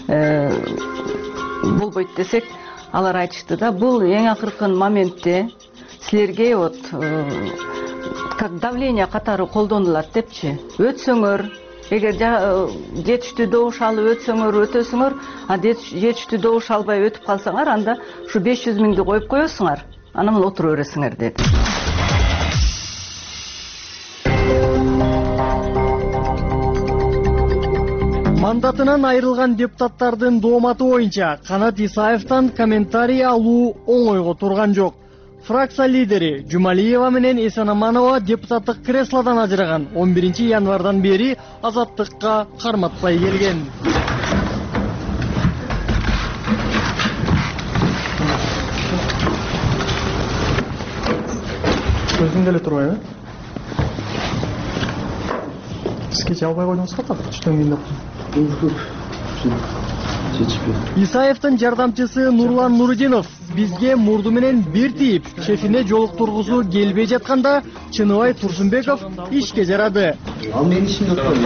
болбойт десек, алар айтышты да, бул эң акыркы моментте силерге вот как давление катары колдонулат депчи. Өтсөңөр, эгер жетиштүү добуш алып өтөсүңөр, а жетиштүү добуш албай өтүп калсаңар, анда ушу 500 миңди коюп коесуңар, анан отура бересиңер деди. Мандатынан айрылган депутаттардын дооматы боюнча Канат Исаевтан комментарий алуу оңойго турган жок. Фракция лидери Жумалиева менен Эсенаманова депутаттык креслодан ажыраган 11 январдан бери азаттыкка карматпай келген. Өзүң деле турбайбы? Сиз кече албай койдуңуз го так, түштөн Исаевдин жардамчысы Нурлан Нурудинов бизге мурду менен бир тийип, шефине жолуктургусу келбей жатканда Чыныбай Турсунбеков ишке жарады. Ал менин ишимди өткөрдүм,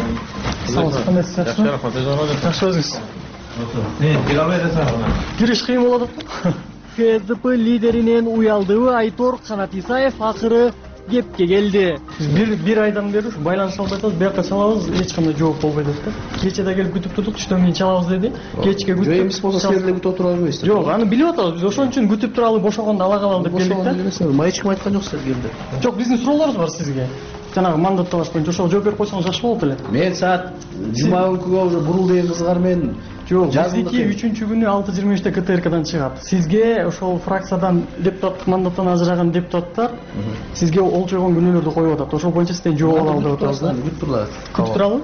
Кириш кыйын болот. КСДП лидеринен уялдыбы Айтор Канат Исаев акыры кепке келди. Бир айдан бери байланыша албай атабыз, бияка чалабыз, эч кандай жооп болбой атат да. Кече да келип күтүп турдук, түштөн кийин чалабыз деди. Кечке күтүп. Жөө эмес болсо силер деле күтүп отура бербейсиздер. Жок, аны билип атабыз. Биз ошон үчүн күтүп туралы бошогондо ала калалы деп келдик да. Майчким айткан жок силер келди. Жок, биздин суроолорубуз бар сизге. Жанагы мандат талаш боюнча ошого жооп берип койсоңуз жакшы болот эле. Мен саат жума күнгө уже бурул деген кызгар мен жок, биздики 3-күнү 6:23-те КТРКдан чыгат. Сизге ошол фракциядан депутаттык мандаттан ажыраган депутаттар сизге олчойгон күнөөлөрдү коюп атат. Ошол боюнча сизден жооп алалы деп атабыз да. Күтүп туралы.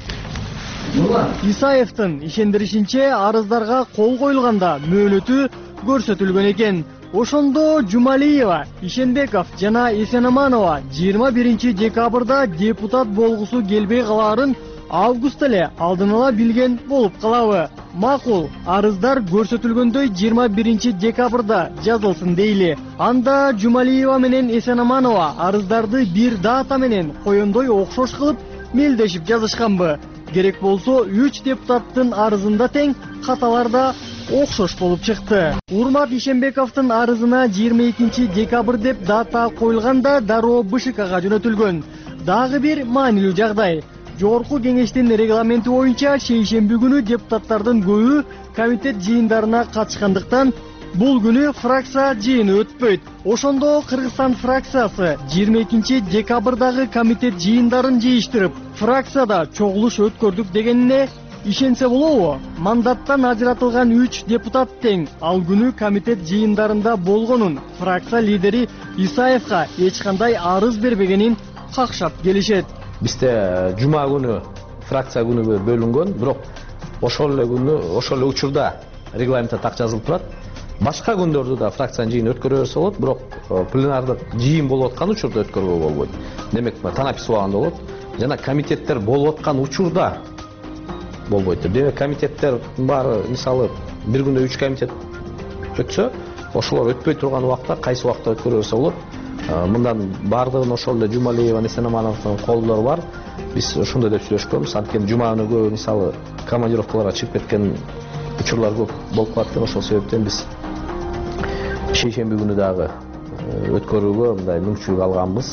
Исаевдин ишендиришинче арыздарга кол коюлганда мөөнөтү көрсөтүлгөн экен. Ошондо Жумалиева, Ишенбеков жана Эсенаманова 21 декабрда депутат болгусу келбей калаарын август эле алдын ала билген болуп калабы. Макул, арыздар көрсөтүлгөндөй 21 декабрда жазылсын дейли. Анда Жумалиева менен Эсенаманова арыздарды бир дата менен коёндой окшош кылып мелдешип жазышканбы. Керек болсо 3 депутаттын арызында тең, каталарда окшош болуп чыкты. Урмат Ишенбековдун арызына 22 декабрь деп дата коюлганда дароо БШКга жөнөтүлгөн. Дагы бир маанилүү жагдай. Жогорку кеңештин регламенти боюнча шейшемби күнү депутаттардын көбү комитет жыйындарына катышкандыктан бул күнү фракция жыйыны өтпөйт. Ошондо Кыргызстан фракциясы 22 декабрдагы комитет жыйындарын жыйыштырып, фракцияда чогулуш өткөрдүк дегенине ишенсе болобу? Мандаттан ажыратылган 3 депутат тең ал күнү комитет жыйындарында болгонун фракция лидери Исаевга эч кандай арыз бербегенин какшап келишет. Бизде жума күнү фракция күнүгө бөлүнгөн, бирок ошол эле күнү, ошол эле учурда регламентте так жазылып турат. Башка күндөрдү да фракциянын жыйыны өткөрө берсе болот, бирок пленардык жыйын болуп аткан учурда өткөргөнгө болбойт. Демек, танапис болгондо болот. Жана комитеттер болуп аткан учурда болбойт. Демек, комитеттер баары, мисалы, бир күндө 3 комитет өтсө, ошолор өтпөй турган убакта кайсы убакта өткөрө берсе болот. Мындан бардыгын ошол эле Жумалиева, Эсенамановдун колдору бар. Биз ошондой деп сүйлөшкөнбүз. Анткени жума күнү көп, мисалы, командировкаларга чыгып кеткен учурлар көп болуп калат. Ошол себептен биз шейшемби күнү дагы өткөрүүгө мындай мүмкүнчүлүк алганбыз.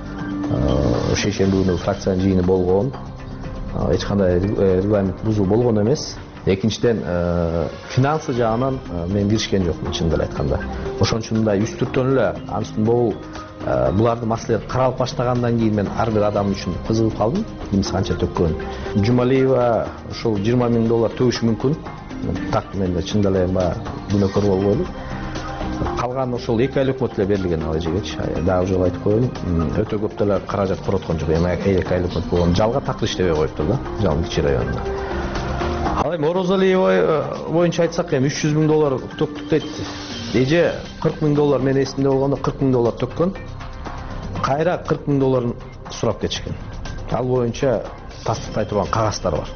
Шейшемби күнү фракциянын жыйыны болгон. Эч кандай регламент бузуу болгон эмес. Экинчиден, финансы жагынан мен киришкен жокмун, чынын эле айтканда. Ошон үчүн мындай үстүртөн эле ансын болуу, булардын маселелери каралып баштагандан кийин мен ар бир адам үчүн кызыгып калдым. Кимиси канча төккөн. Жумалиева ошол $20 миң төгүшү мүмкүн. Так мен чынын эле күнөөкөр болбойлу. Калган ошол 2 ай өкмөт эле берилген ал эжегечи. Дагы жолу айтып коеюн, өтө көп деле каражат короткон жок. 2 ай өкмөт болгон. Жалга такыр иштебей коюптур да, Жалын кичи районунда. Ал эми Орозалиева боюнча айтсак, эми $300 миң төктүк дейт. Эже $40 миң мен эсимде болгондо $40 миң төккөн. Кайра $40 миң сурап кетишкен. Ал боюнча тастыктай турган кагаздар бар.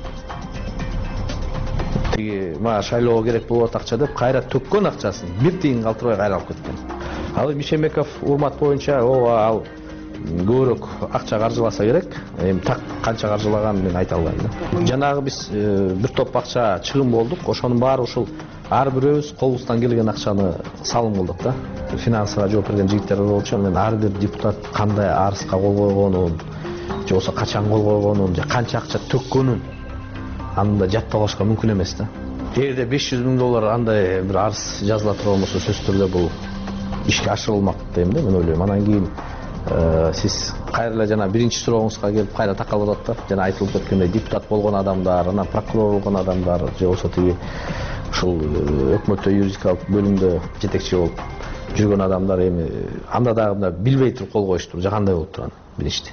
Тиги мага шайлоого керек болот акча деп кайра төккөн акчасын бир тиын калтырбай кайра алып кеткен. Ал Ишенбеков Урмат боюнча ал көбүрөөк акча каржыласа керек. Эми так канча каржылаганын мен айта албайм да. Жанагы биз бир топ акча чыгым болдук. Ошонун баары ушул ар бирөөбүз колубуздан келген акчаны салым кылдык да. Финансыга жооп берген жигиттер болчу. Мен ар бир депутат кандай арызга кол койгонун, же болбосо качан кол койгонун, же канча акча төккөнүн анда жаттап алышка мүмкүн эмес да. Эгерде 500 миң доллар андай бир арыз жазыла турган болсо, сөзсүз түрдө бул ишке ашырылмак дейм да, мен ойлойм. Анан кийин сиз кайра жана биринчи сурооңузга келип кайра такалып атат да. Жана айтылып кеткендей депутат болгон адамдар, анан прокурор болгон адамдар, же болбосо тиги ушул өкмөттө юридикалык бөлүмдө жетекчи болуп жүргөн адамдар эми анда дагы билбей туруп кол коюштур, же кандай болуп турган билишти.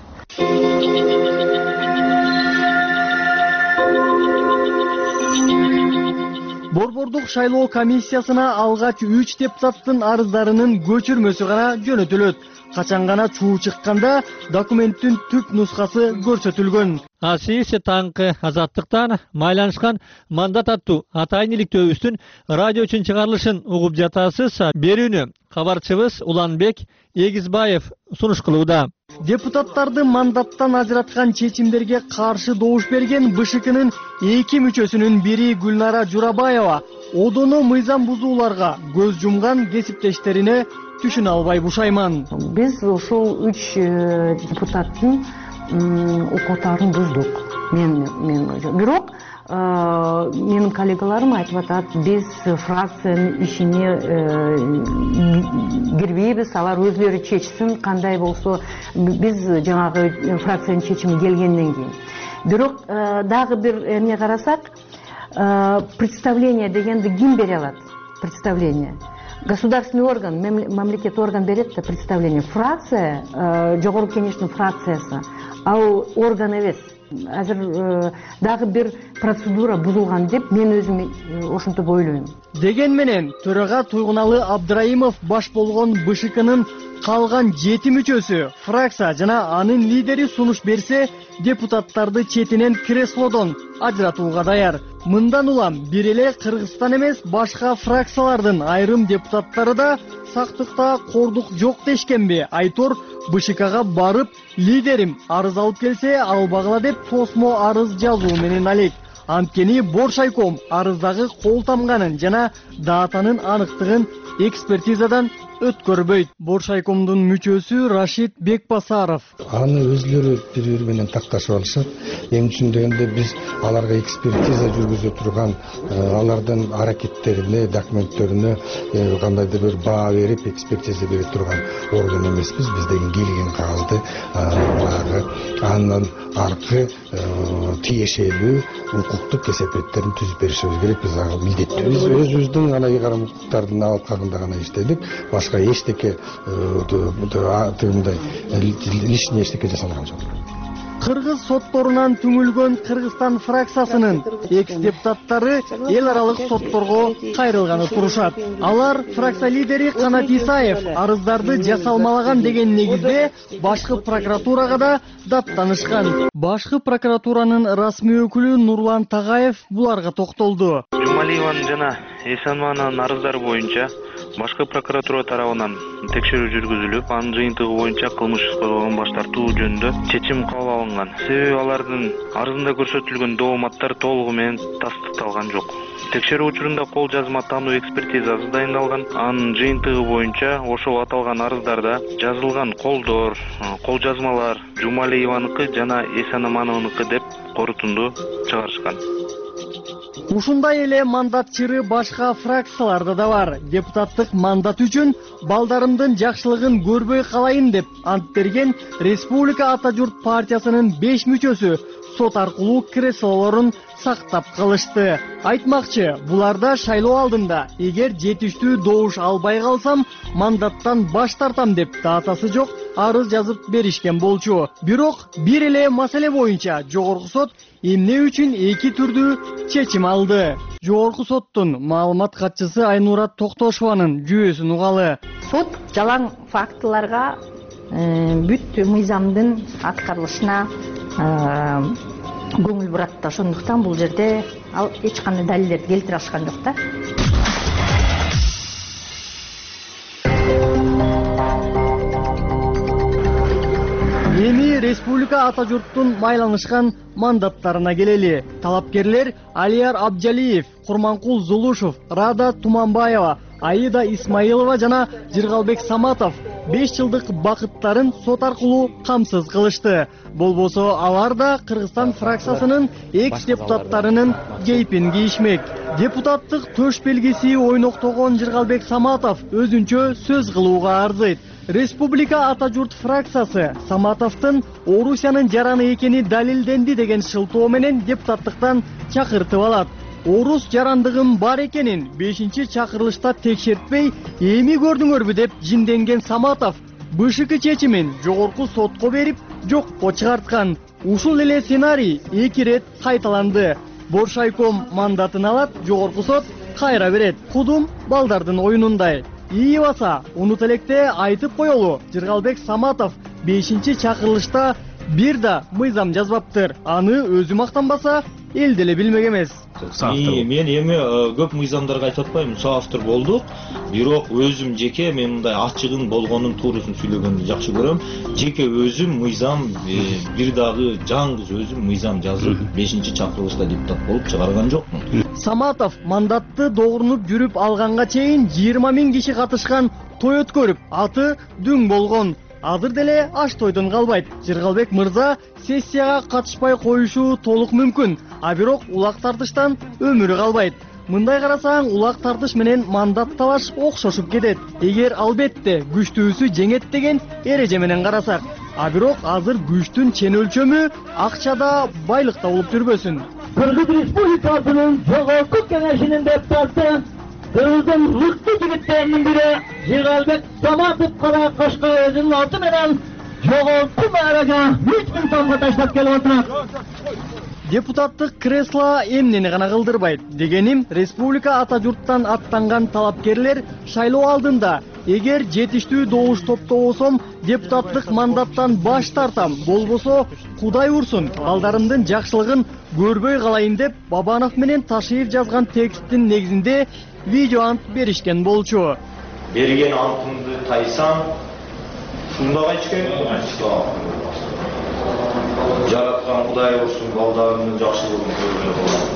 Борбордук шайлоо комиссиясына алгач 3 депутаттын арыздарынын көчүрмөсү гана жөнөтүлөт. Качан гана чуу чыкканда документтин түп нускасы көрсөтүлгөн. Асиси таңкы Азаттыктан майланышкан мандат аттуу атайын иликтөөбүздүн радио үчүн чыгарылышын угуп жатасыз. Берүүнү кабарчыбыз Уланбек Эгизбаев сунуш кылууда. Депутаттарды мандаттан ажыраткан чечимдерге каршы добуш берген БШКнын 2 мүчөсүнүн бири Гүлнара Журабаева одоно мыйзам бузууларга көз жумган кесиптештерине түшүнө албай бушайман. Биз ушул 3 депутаттын укуктарын буздук. Бирок менин коллегаларым айтып атат, биз фракциянын ишине кирбейбиз, алар өзлөрү чечсин, кандай болсо биз жанагы фракциянын чечими келгенден кийин. Бирок дагы бир эмне карасак, представление дегенди ким бере алат? Представление. Государственный орган, мамлекет орган берет да представление. Фракция, жогорку кеңештин фракциясы, ал орган эмес. Азыр дагы бир процедура бузулган деп мен өзүм ошентип ойлойм. Деген менен төрага Туйгуналы Абдраимов баш болгон БШКнын калган 7 мүчөсү фракция жана анын лидери сунуш берсе, депутаттарды четинен креслодон ажыратууга даяр. Мындан улам бир эле Кыргызстан эмес, башка фракциялардын айрым депутаттары да сактыкта кордук жок дешкенби? Айтор БШКга барып, лидерим арыз алып келсе албагыла деп тосмо арыз жазуу менен алек. Анткени Боршайком арыздагы кол тамганын жана датанын аныктыгын экспертизадан өткөрбөйт. Боршайкомдун мүчөсү Рашид Бекбасаров. Аны өзлөрү бири-бири менен такташып алышат. Эми үчүн дегенде биз аларга экспертиза жүргүзө турган, алардын аракеттерине, документтерине кандайдыр бир баа берип, экспертиза бере турган орган эмеспиз. Бизден келген кагазды андан аркы тиешелүү укуктук кесепеттерин түзүп беришибиз керек. Биз ага милдеттүүбүз. Өзүбүздүн гана ыйгарым укуктардын алкагында гана иштедик. Башка эчтеке лишний эчтеке жасалган жок. Кыргыз сотторунан түңүлгөн Кыргызстан фракциясынын экс-депутаттары эл аралык сотторго кайрылганы турушат. Алар фракция лидери Канат Исаев арыздарды жасалмалаган деген негизде башкы прокуратурага да даттанышкан. Башкы прокуратуранын расмий өкүлү Нурлан Тагаев буларга токтолду. Жумалиеванын жана Эсанованын арыздары боюнча башкы прокуратура тарабынан текшерүү жүргүзүлүп, анын жыйынтыгы боюнча кылмыш козголгон баш тартуу жөнүндө чечим кабыл алынган. Себеби алардын арызында көрсөтүлгөн дооматтар толугу менен тастыкталган жок. Текшерүү учурунда кол жазма тануу экспертизасы дайындалган. Анын жыйынтыгы боюнча ошол аталган арыздарда жазылган колдор, кол жазмалар Жумалиеваныкы жана Эсанованыкы деп корутунду чыгарышкан. Ушундай эле мандатчыры башка фракцияларда да бар. Депутаттык мандат үчүн балдарымдын жакшылыгын көрбөй калайын деп ант берген Республика Ата журт партиясынын 5 мүчөсү сот аркылуу креслолорун сактап калышты. Айтмакчы, буларда шайлоо алдында эгер жетиштүү добуш албай калсам, мандаттан баш тартам деп датасы жок арыз жазып беришкен болчу. Бирок бир эле маселе боюнча жогорку сот эмне үчүн 2 түрдүү чечим алды. Жогорку соттун маалымат катчысы Айнура Токтошованын жүйөсүн угалы. Сот жалаң фактыларга бүт мыйзамдын аткарылышына көңүл бурат да, ошондуктан бул жерде ал эч кандай далилдерди келтире алышкан жок да. республика ата журттун майланышкан мандаттарына келели. Талапкерлер Алияр Абджалиев, Курманкул Зулушев, Рада Туманбаева, Аида Исмаилова жана Жыргалбек Саматов 5 жылдык бакыттарын сот аркылуу камсыз кылышты. Болбосо алар да Кыргызстан фракциясынын экс депутаттарынын кейпин кийишмек. Депутаттык төш белгиси ойноктогон Жыргалбек Саматов өзүнчө сөз кылууга арзыйт. Республика ата журт фракциясы Саматовдун Орусиянын жараны экени далилденди деген шылтоо менен депутаттыктан чакыртып алат. Орус жарандыгым бар экенин 5-чакырылышта текшертпей, эми көрдүңөрбү деп жинденген Саматов БШК чечимин жогорку сотко берип, жокко чыгарткан. Ушул эле сценарий 2 рет кайталанды. Боршайком мандатын алат, жогорку сот кайра берет. Кудум балдардын оюнундай. ИИ баса, унут электе айтып коелу, Жыргалбек Саматов 5-чакырылышта бир да мыйзам жазбаптыр. Аны өзү мактанбаса, эл деле билмек эмес. Мен эми көп мыйзамдарга айтып атпайм, сооавтор болдук. Бирок өзүм жеке мен мындай ачыгын болгонун туурусун сүйлөгөндү жакшы көрөм. Жеке өзүм мыйзам бир дагы жаңгыз өзүм мыйзам жазып 5-чакырылышта депутат болуп чыгарган жокмун. Саматов мандатты догрунуп жүрүп алганга чейин 20 000 киши катышкан той өткөрүп, аты дүң болгон. Азыр деле аш тойдон калбайт. Жыргалбек мырза сессияга катышпай коюшу толук мүмкүн, а бирок улак тартыштан өмүрү калбайт. Мындай карасаң, улак тартыш менен мандат талаш окшошуп кетет. Эгер албетте күчтүүсү жеңет деген эреже менен карасак. А бирок азыр күчтүн чен өлчөмү акчада, байлыкта болуп жүрбөсүн. Кыргыз Республикасынын жогорку кеңешинин депутаты Кыргыздын мыкты жигиттеринин бири Жыргалбек Саматов кара кашка өзүнүн аты менен жогорку мэрага 3000 сомго таштап келип отурат. Депутаттык кресло эмнени гана кылдырбайт. Дегеним, республика ата журттан аттанган талапкерлер шайлоо алдында эгер жетиштүү добуш топтобосом депутаттык мандаттан баш тартам, болбосо Кудай урсун, балдарымдын жакшылыгын көрбөй калайын деп Бабанов менен Ташиев жазган тексттин негизинде видео ант беришкен болчу. Берген антымды тайсам, шунда кайчкен. Жараткан Кудай урсун, балдарымдын жакшылыгын көрбөй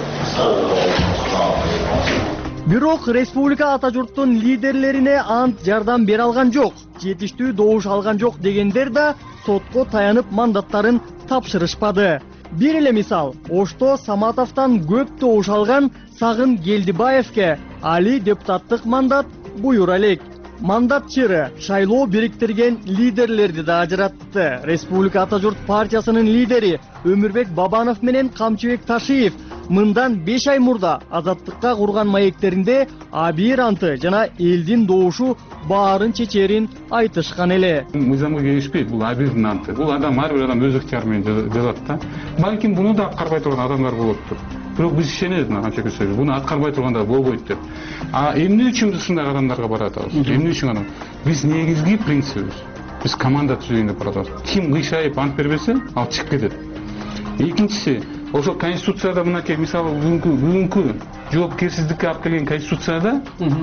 калайын. Бирок республика ата журттун лидерлерине ант жардам бере алган жок. Жетиштүү добуш алган жок дегендер да сотко таянып мандаттарын тапшырышпады. Бир эле мисал, Ошто Саматовдон көп добуш алган Сагын Гелдибаевке али депутаттык мандат буюра элек. Мандат чыры шайлоо бириктирген лидерлерди да ажыратты. Республика ата журт партиясынын лидери Өмүрбек Бабанов менен Камчыбек Ташиев мындан 5 ай мурда азаттыкка курган маектеринде абийир анты жана элдин добушу баарын чечерин айтышкан эле. Мыйзамга келишпейт, бул абийирдин анты. Бул адам ар бир адам өз ыктыяры менен жазат да. Балким буну да аткарбай турган адамдар болоптур. Бирок биз ишенебиз мына канча көчөбүз. Буну аткарбай тургандар болбойт деп. А эмне үчүн биз ушундай адамдарга баратабыз? Эмне үчүн анан? Биз негизги принцибибиз. Биз команда түзөйүн деп баратабыз. Ким кыйшайып ант бербесе, ал чыгып кетет. Экинчиси, ошо конституцияда мынакей мисалы бүгүнкү жоопкерсиздикке алып келген конституцияда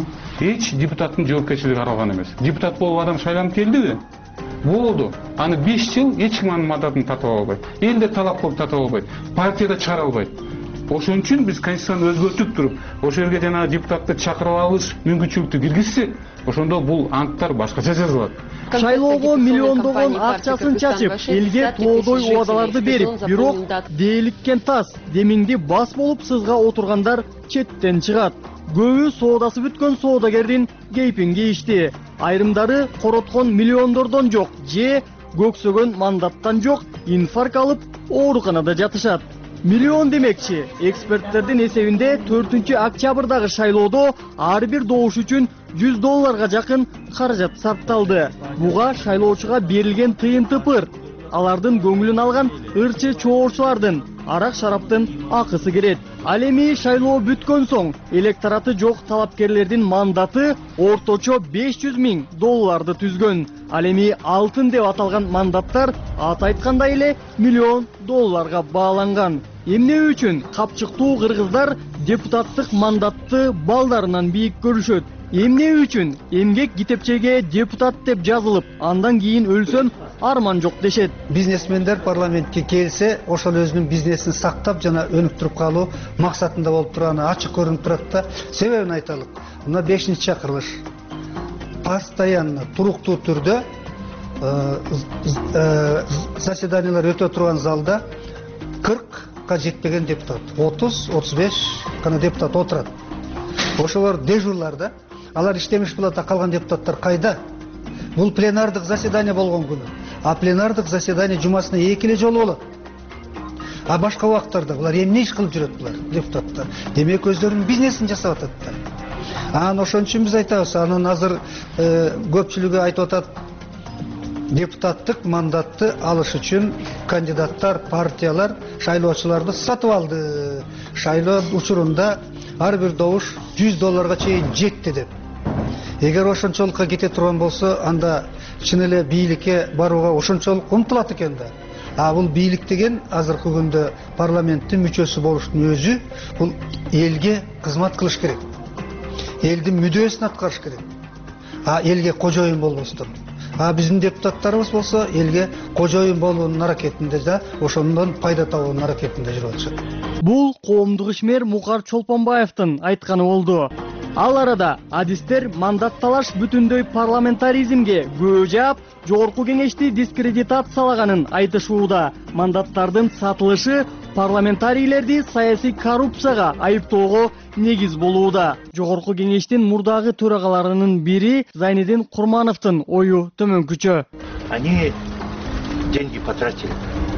эч депутаттын жоопкерчилиги каралган эмес. Депутат болуп адам шайланып келдиби? Болду. Аны 5 жыл эч ким анын мандатын тартып албайт. Эл да талап кылып тартып албайт. Партия да чыгара албайт. Ошон үчүн биз конституцияны өзгөртүп туруп, ошол жерге жана депутатты чакырып алыш мүмкүнчүлүктү киргизсек, ошондо бул анттар башкача жазылат. Шайлоого миллиондогон акчасын чачып, элге тоодой убадаларды берип, бирок дээликкен тас, демиңди бас болуп сызга отургандар четтен чыгат. Көбү соодасы бүткөн соодагердин кейпин кийишти. Айрымдары короткон миллиондордон жок, же көксөгөн мандаттан жок, инфаркт алып ооруканада жатышат. Миллион демекчи, эксперттердин эсебинде 4-октябрдагы шайлоодо ар бир добуш үчүн $100 жакын каражат сарпталды. Буга шайлоочуга берилген тыйын тыпыр, алардын көңүлүн алган ырчы чоорчулардын, арак шараптын акысы кирет. Ал эми шайлоо бүткөн соң электораты жок талапкерлердин мандаты орточо $500,000 түзгөн. Ал эми алтын деп аталган мандаттар ат айткандай эле $1,000,000 бааланган. Эмне үчүн капчыктуу кыргыздар депутаттык мандатты балдарынан бийик көрүшөт? Эмне үчүн эмгек китепчеге депутат деп жазылып, андан кийин өлсөм арман жок дешет. Бизнесмендер парламентке келсе, ошол өзүнүн бизнесин сактап жана өнүктүрүп калуу максатында болуп турганы ачык көрүнүп турат да. Себебин айталык. Мына 5-чакырылыш. Постоянно, туруктуу түрдө заседаниялар өтө турган залда 40ка жетпеген депутат, 30-35 гана депутат отурат. Ошолор дежурларда, алар иштемеш болот, калган депутаттар кайда? Бул пленардык заседание болгон күнү. А пленардык заседание жумасына 2 эле жолу болот. А башка убактарда булар эмне иш кылып жүрөт булар депутаттар? Демек өздөрүнүн бизнесин жасап атат да. Ошон үчүн биз айтабыз, анын азыр көпчүлүгү айтып атат, депутаттык мандатты алыш үчүн кандидаттар, партиялар шайлоочуларды сатып алды. Шайлоо учурунда ар бир добуш $100 чейин жетти деп. Эгер ошончолукка кете турган болсо, анда чын эле бийликке барууга ошончолук умтулат экен да. Бул бийлик деген азыркы күндө парламенттин мүчөсү болуштун өзү бул элге кызмат кылыш керек. Элдин мүдөөсүн аткарыш керек. Элге кожоюн болбостон. Биздин депутаттарыбыз болсо элге кожоюн болуунун аракетинде да, ошондон пайда табуунун аракетинде жүрүп атышат. Бул коомдук ишмер Мукар Чолпонбаевдин айтканы болду. Ал арада адистер мандат талаш бүтүндөй парламентаризмге күбө жаап, жогорку кеңешти дискредитациялаганын айтышууда. Мандаттардын сатылышы парламентарийлерди саясий коррупцияга айыптоого негиз болууда. Жогорку кеңештин мурдагы төрагаларынын бири Зайнидин Курмановдун ою төмөнкүчө. Они деньги потратили.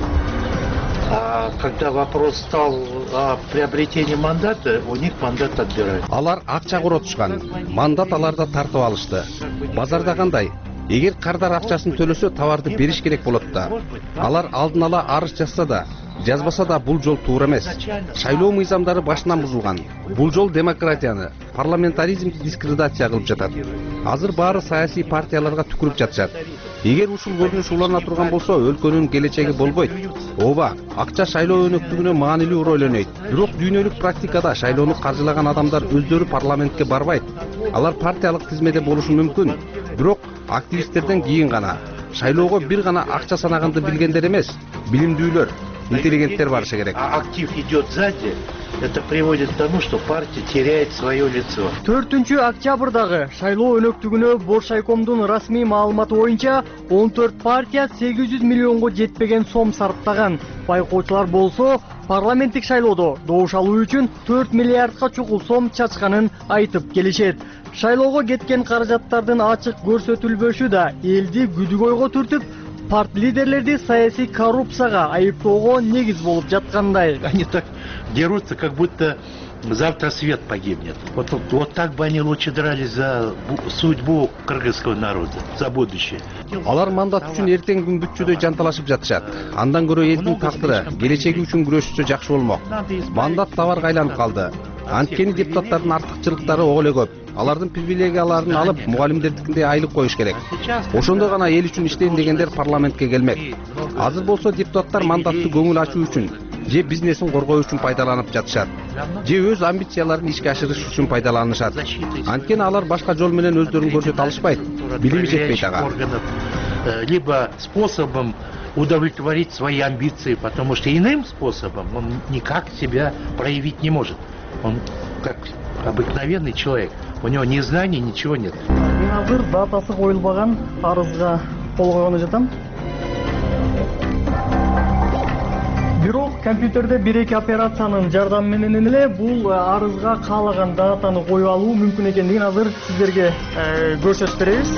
А когда вопрос стал о приобретении мандата, у них мандат отбирают. Алар акча коротушкан, мандат аларда тартып алышты. Базарда кандай? Эгер кардар акчасын төлөсө, товарды бериш керек болот да. Алар алдын ала арыз жазса да, жазбаса да бул жол туура эмес. Шайлоо мыйзамдары башынан бузулган. Бул жол демократияны, парламентаризмди дискредитация кылып жатат. Азыр баары саясий партияларга түкүрүп жатышат. Эгер ушул көрүнүш улана турган болсо, өлкөнүн келечеги болбойт. Ооба, акча шайлоо өнөктүгүнө маанилүү роль ойнойт. Бирок дүйнөлүк практикада шайлоону каржылаган адамдар өздөрү парламентке барбайт. Алар партиялык тизмеде болушу мүмкүн. Бирок активисттерден кийин гана шайлоого бир гана акча санаганды билгендер эмес, билимдүүлөр, интеллигенттер барышы керек. Актив идет сзади, это приводит к тому, что партия теряет свое лицо. 4 октябрдагы шайлоо өнөктүгүнө Боршайкомдун расмий маалыматы боюнча 14 партия 800 миллионго жетпеген сом сарптаган. Байкоочулар болсо парламенттик шайлоодо добуш алуу үчүн 4 миллиардка чукул сом чачканын айтып келишет. Шайлоого кеткен каражаттардын ачык көрсөтүлбөшү да элди күдүк ойго түртүп, парт лидерлерди саясий коррупцияга айыптоого негиз болуп жаткандай. Они так дерутся, как будто завтра свет погибнет. Вот так бы они лучше дрались за судьбу кыргызского народа, за будущее. Алар мандат үчүн эртең күн бүтчүдөй жанталашып жатышат. Андан көрө элдин тагдыры, келечеги үчүн күрөшсө жакшы болмок. Мандат товарга айланып калды. Анткени депутаттардын артыкчылыктары ого эле көп. Алардын привилегияларын алып, мугалимдердикиндей айлык коюш керек. Ошондо гана эл үчүн иштейм дегендер парламентке келмек. Азыр болсо депутаттар мандатты көңүл ачуу үчүн же бизнесин коргоо үчүн пайдаланып жатышат, же өз амбицияларын ишке ашырыш үчүн пайдаланышат. Анткени алар башка жол менен өздөрүн көрсөтө алышпайт. Билими жетпейт ага. Либо способом удовлетворить свои амбиции, потому что иным способом он никак себя проявить не может. Он как обыкновенный человек. У него ни знаний, ничего нет. Мен азыр датасы коюлбаган арызга кол койгону жатам. Бирок компьютерде 1-2 операциянын жардамы менен эле бул арызга каалаган датаны коюп алуу мүмкүн экендигин азыр сиздерге көрсөтүп беребиз.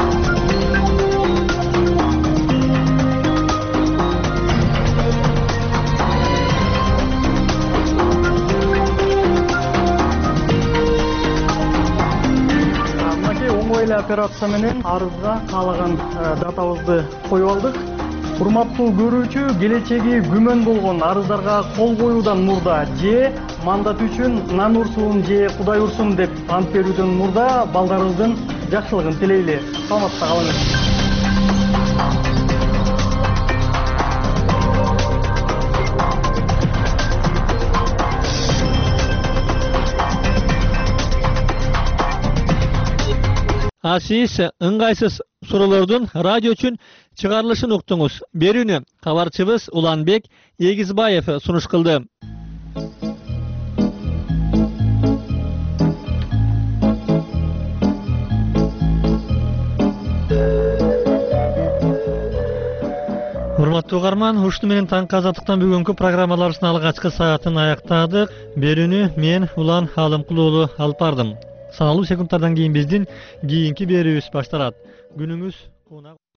Операция менен арызга каалаган датабызды коюп алдык. Урматтуу көрүүчү, келечеги күмөн болгон арыздарга кол коюудан мурда же мандат үчүн нан урсун же Кудай урсун деп ант берүүдөн мурда балдарыбыздын жакшылыгын тилейли. Саламатта калыңыз. А сиз ыңгайсыз суроолордун радио үчүн чыгарылышын уктуңуз. Берүүнү кабарчыбыз Уланбек Эгизбаев сунуш кылды. Урматтуу угарман, ушуну менен таңкы азаттыктан бүгүнкү программаларыбыздын алгачкы саатын аяктадык. Берүүнү мен Улан Алымкул уулу алып бардым. Саналуу секундтардан кийин биздин кийинки берүүбүз башталат. Күнүңүз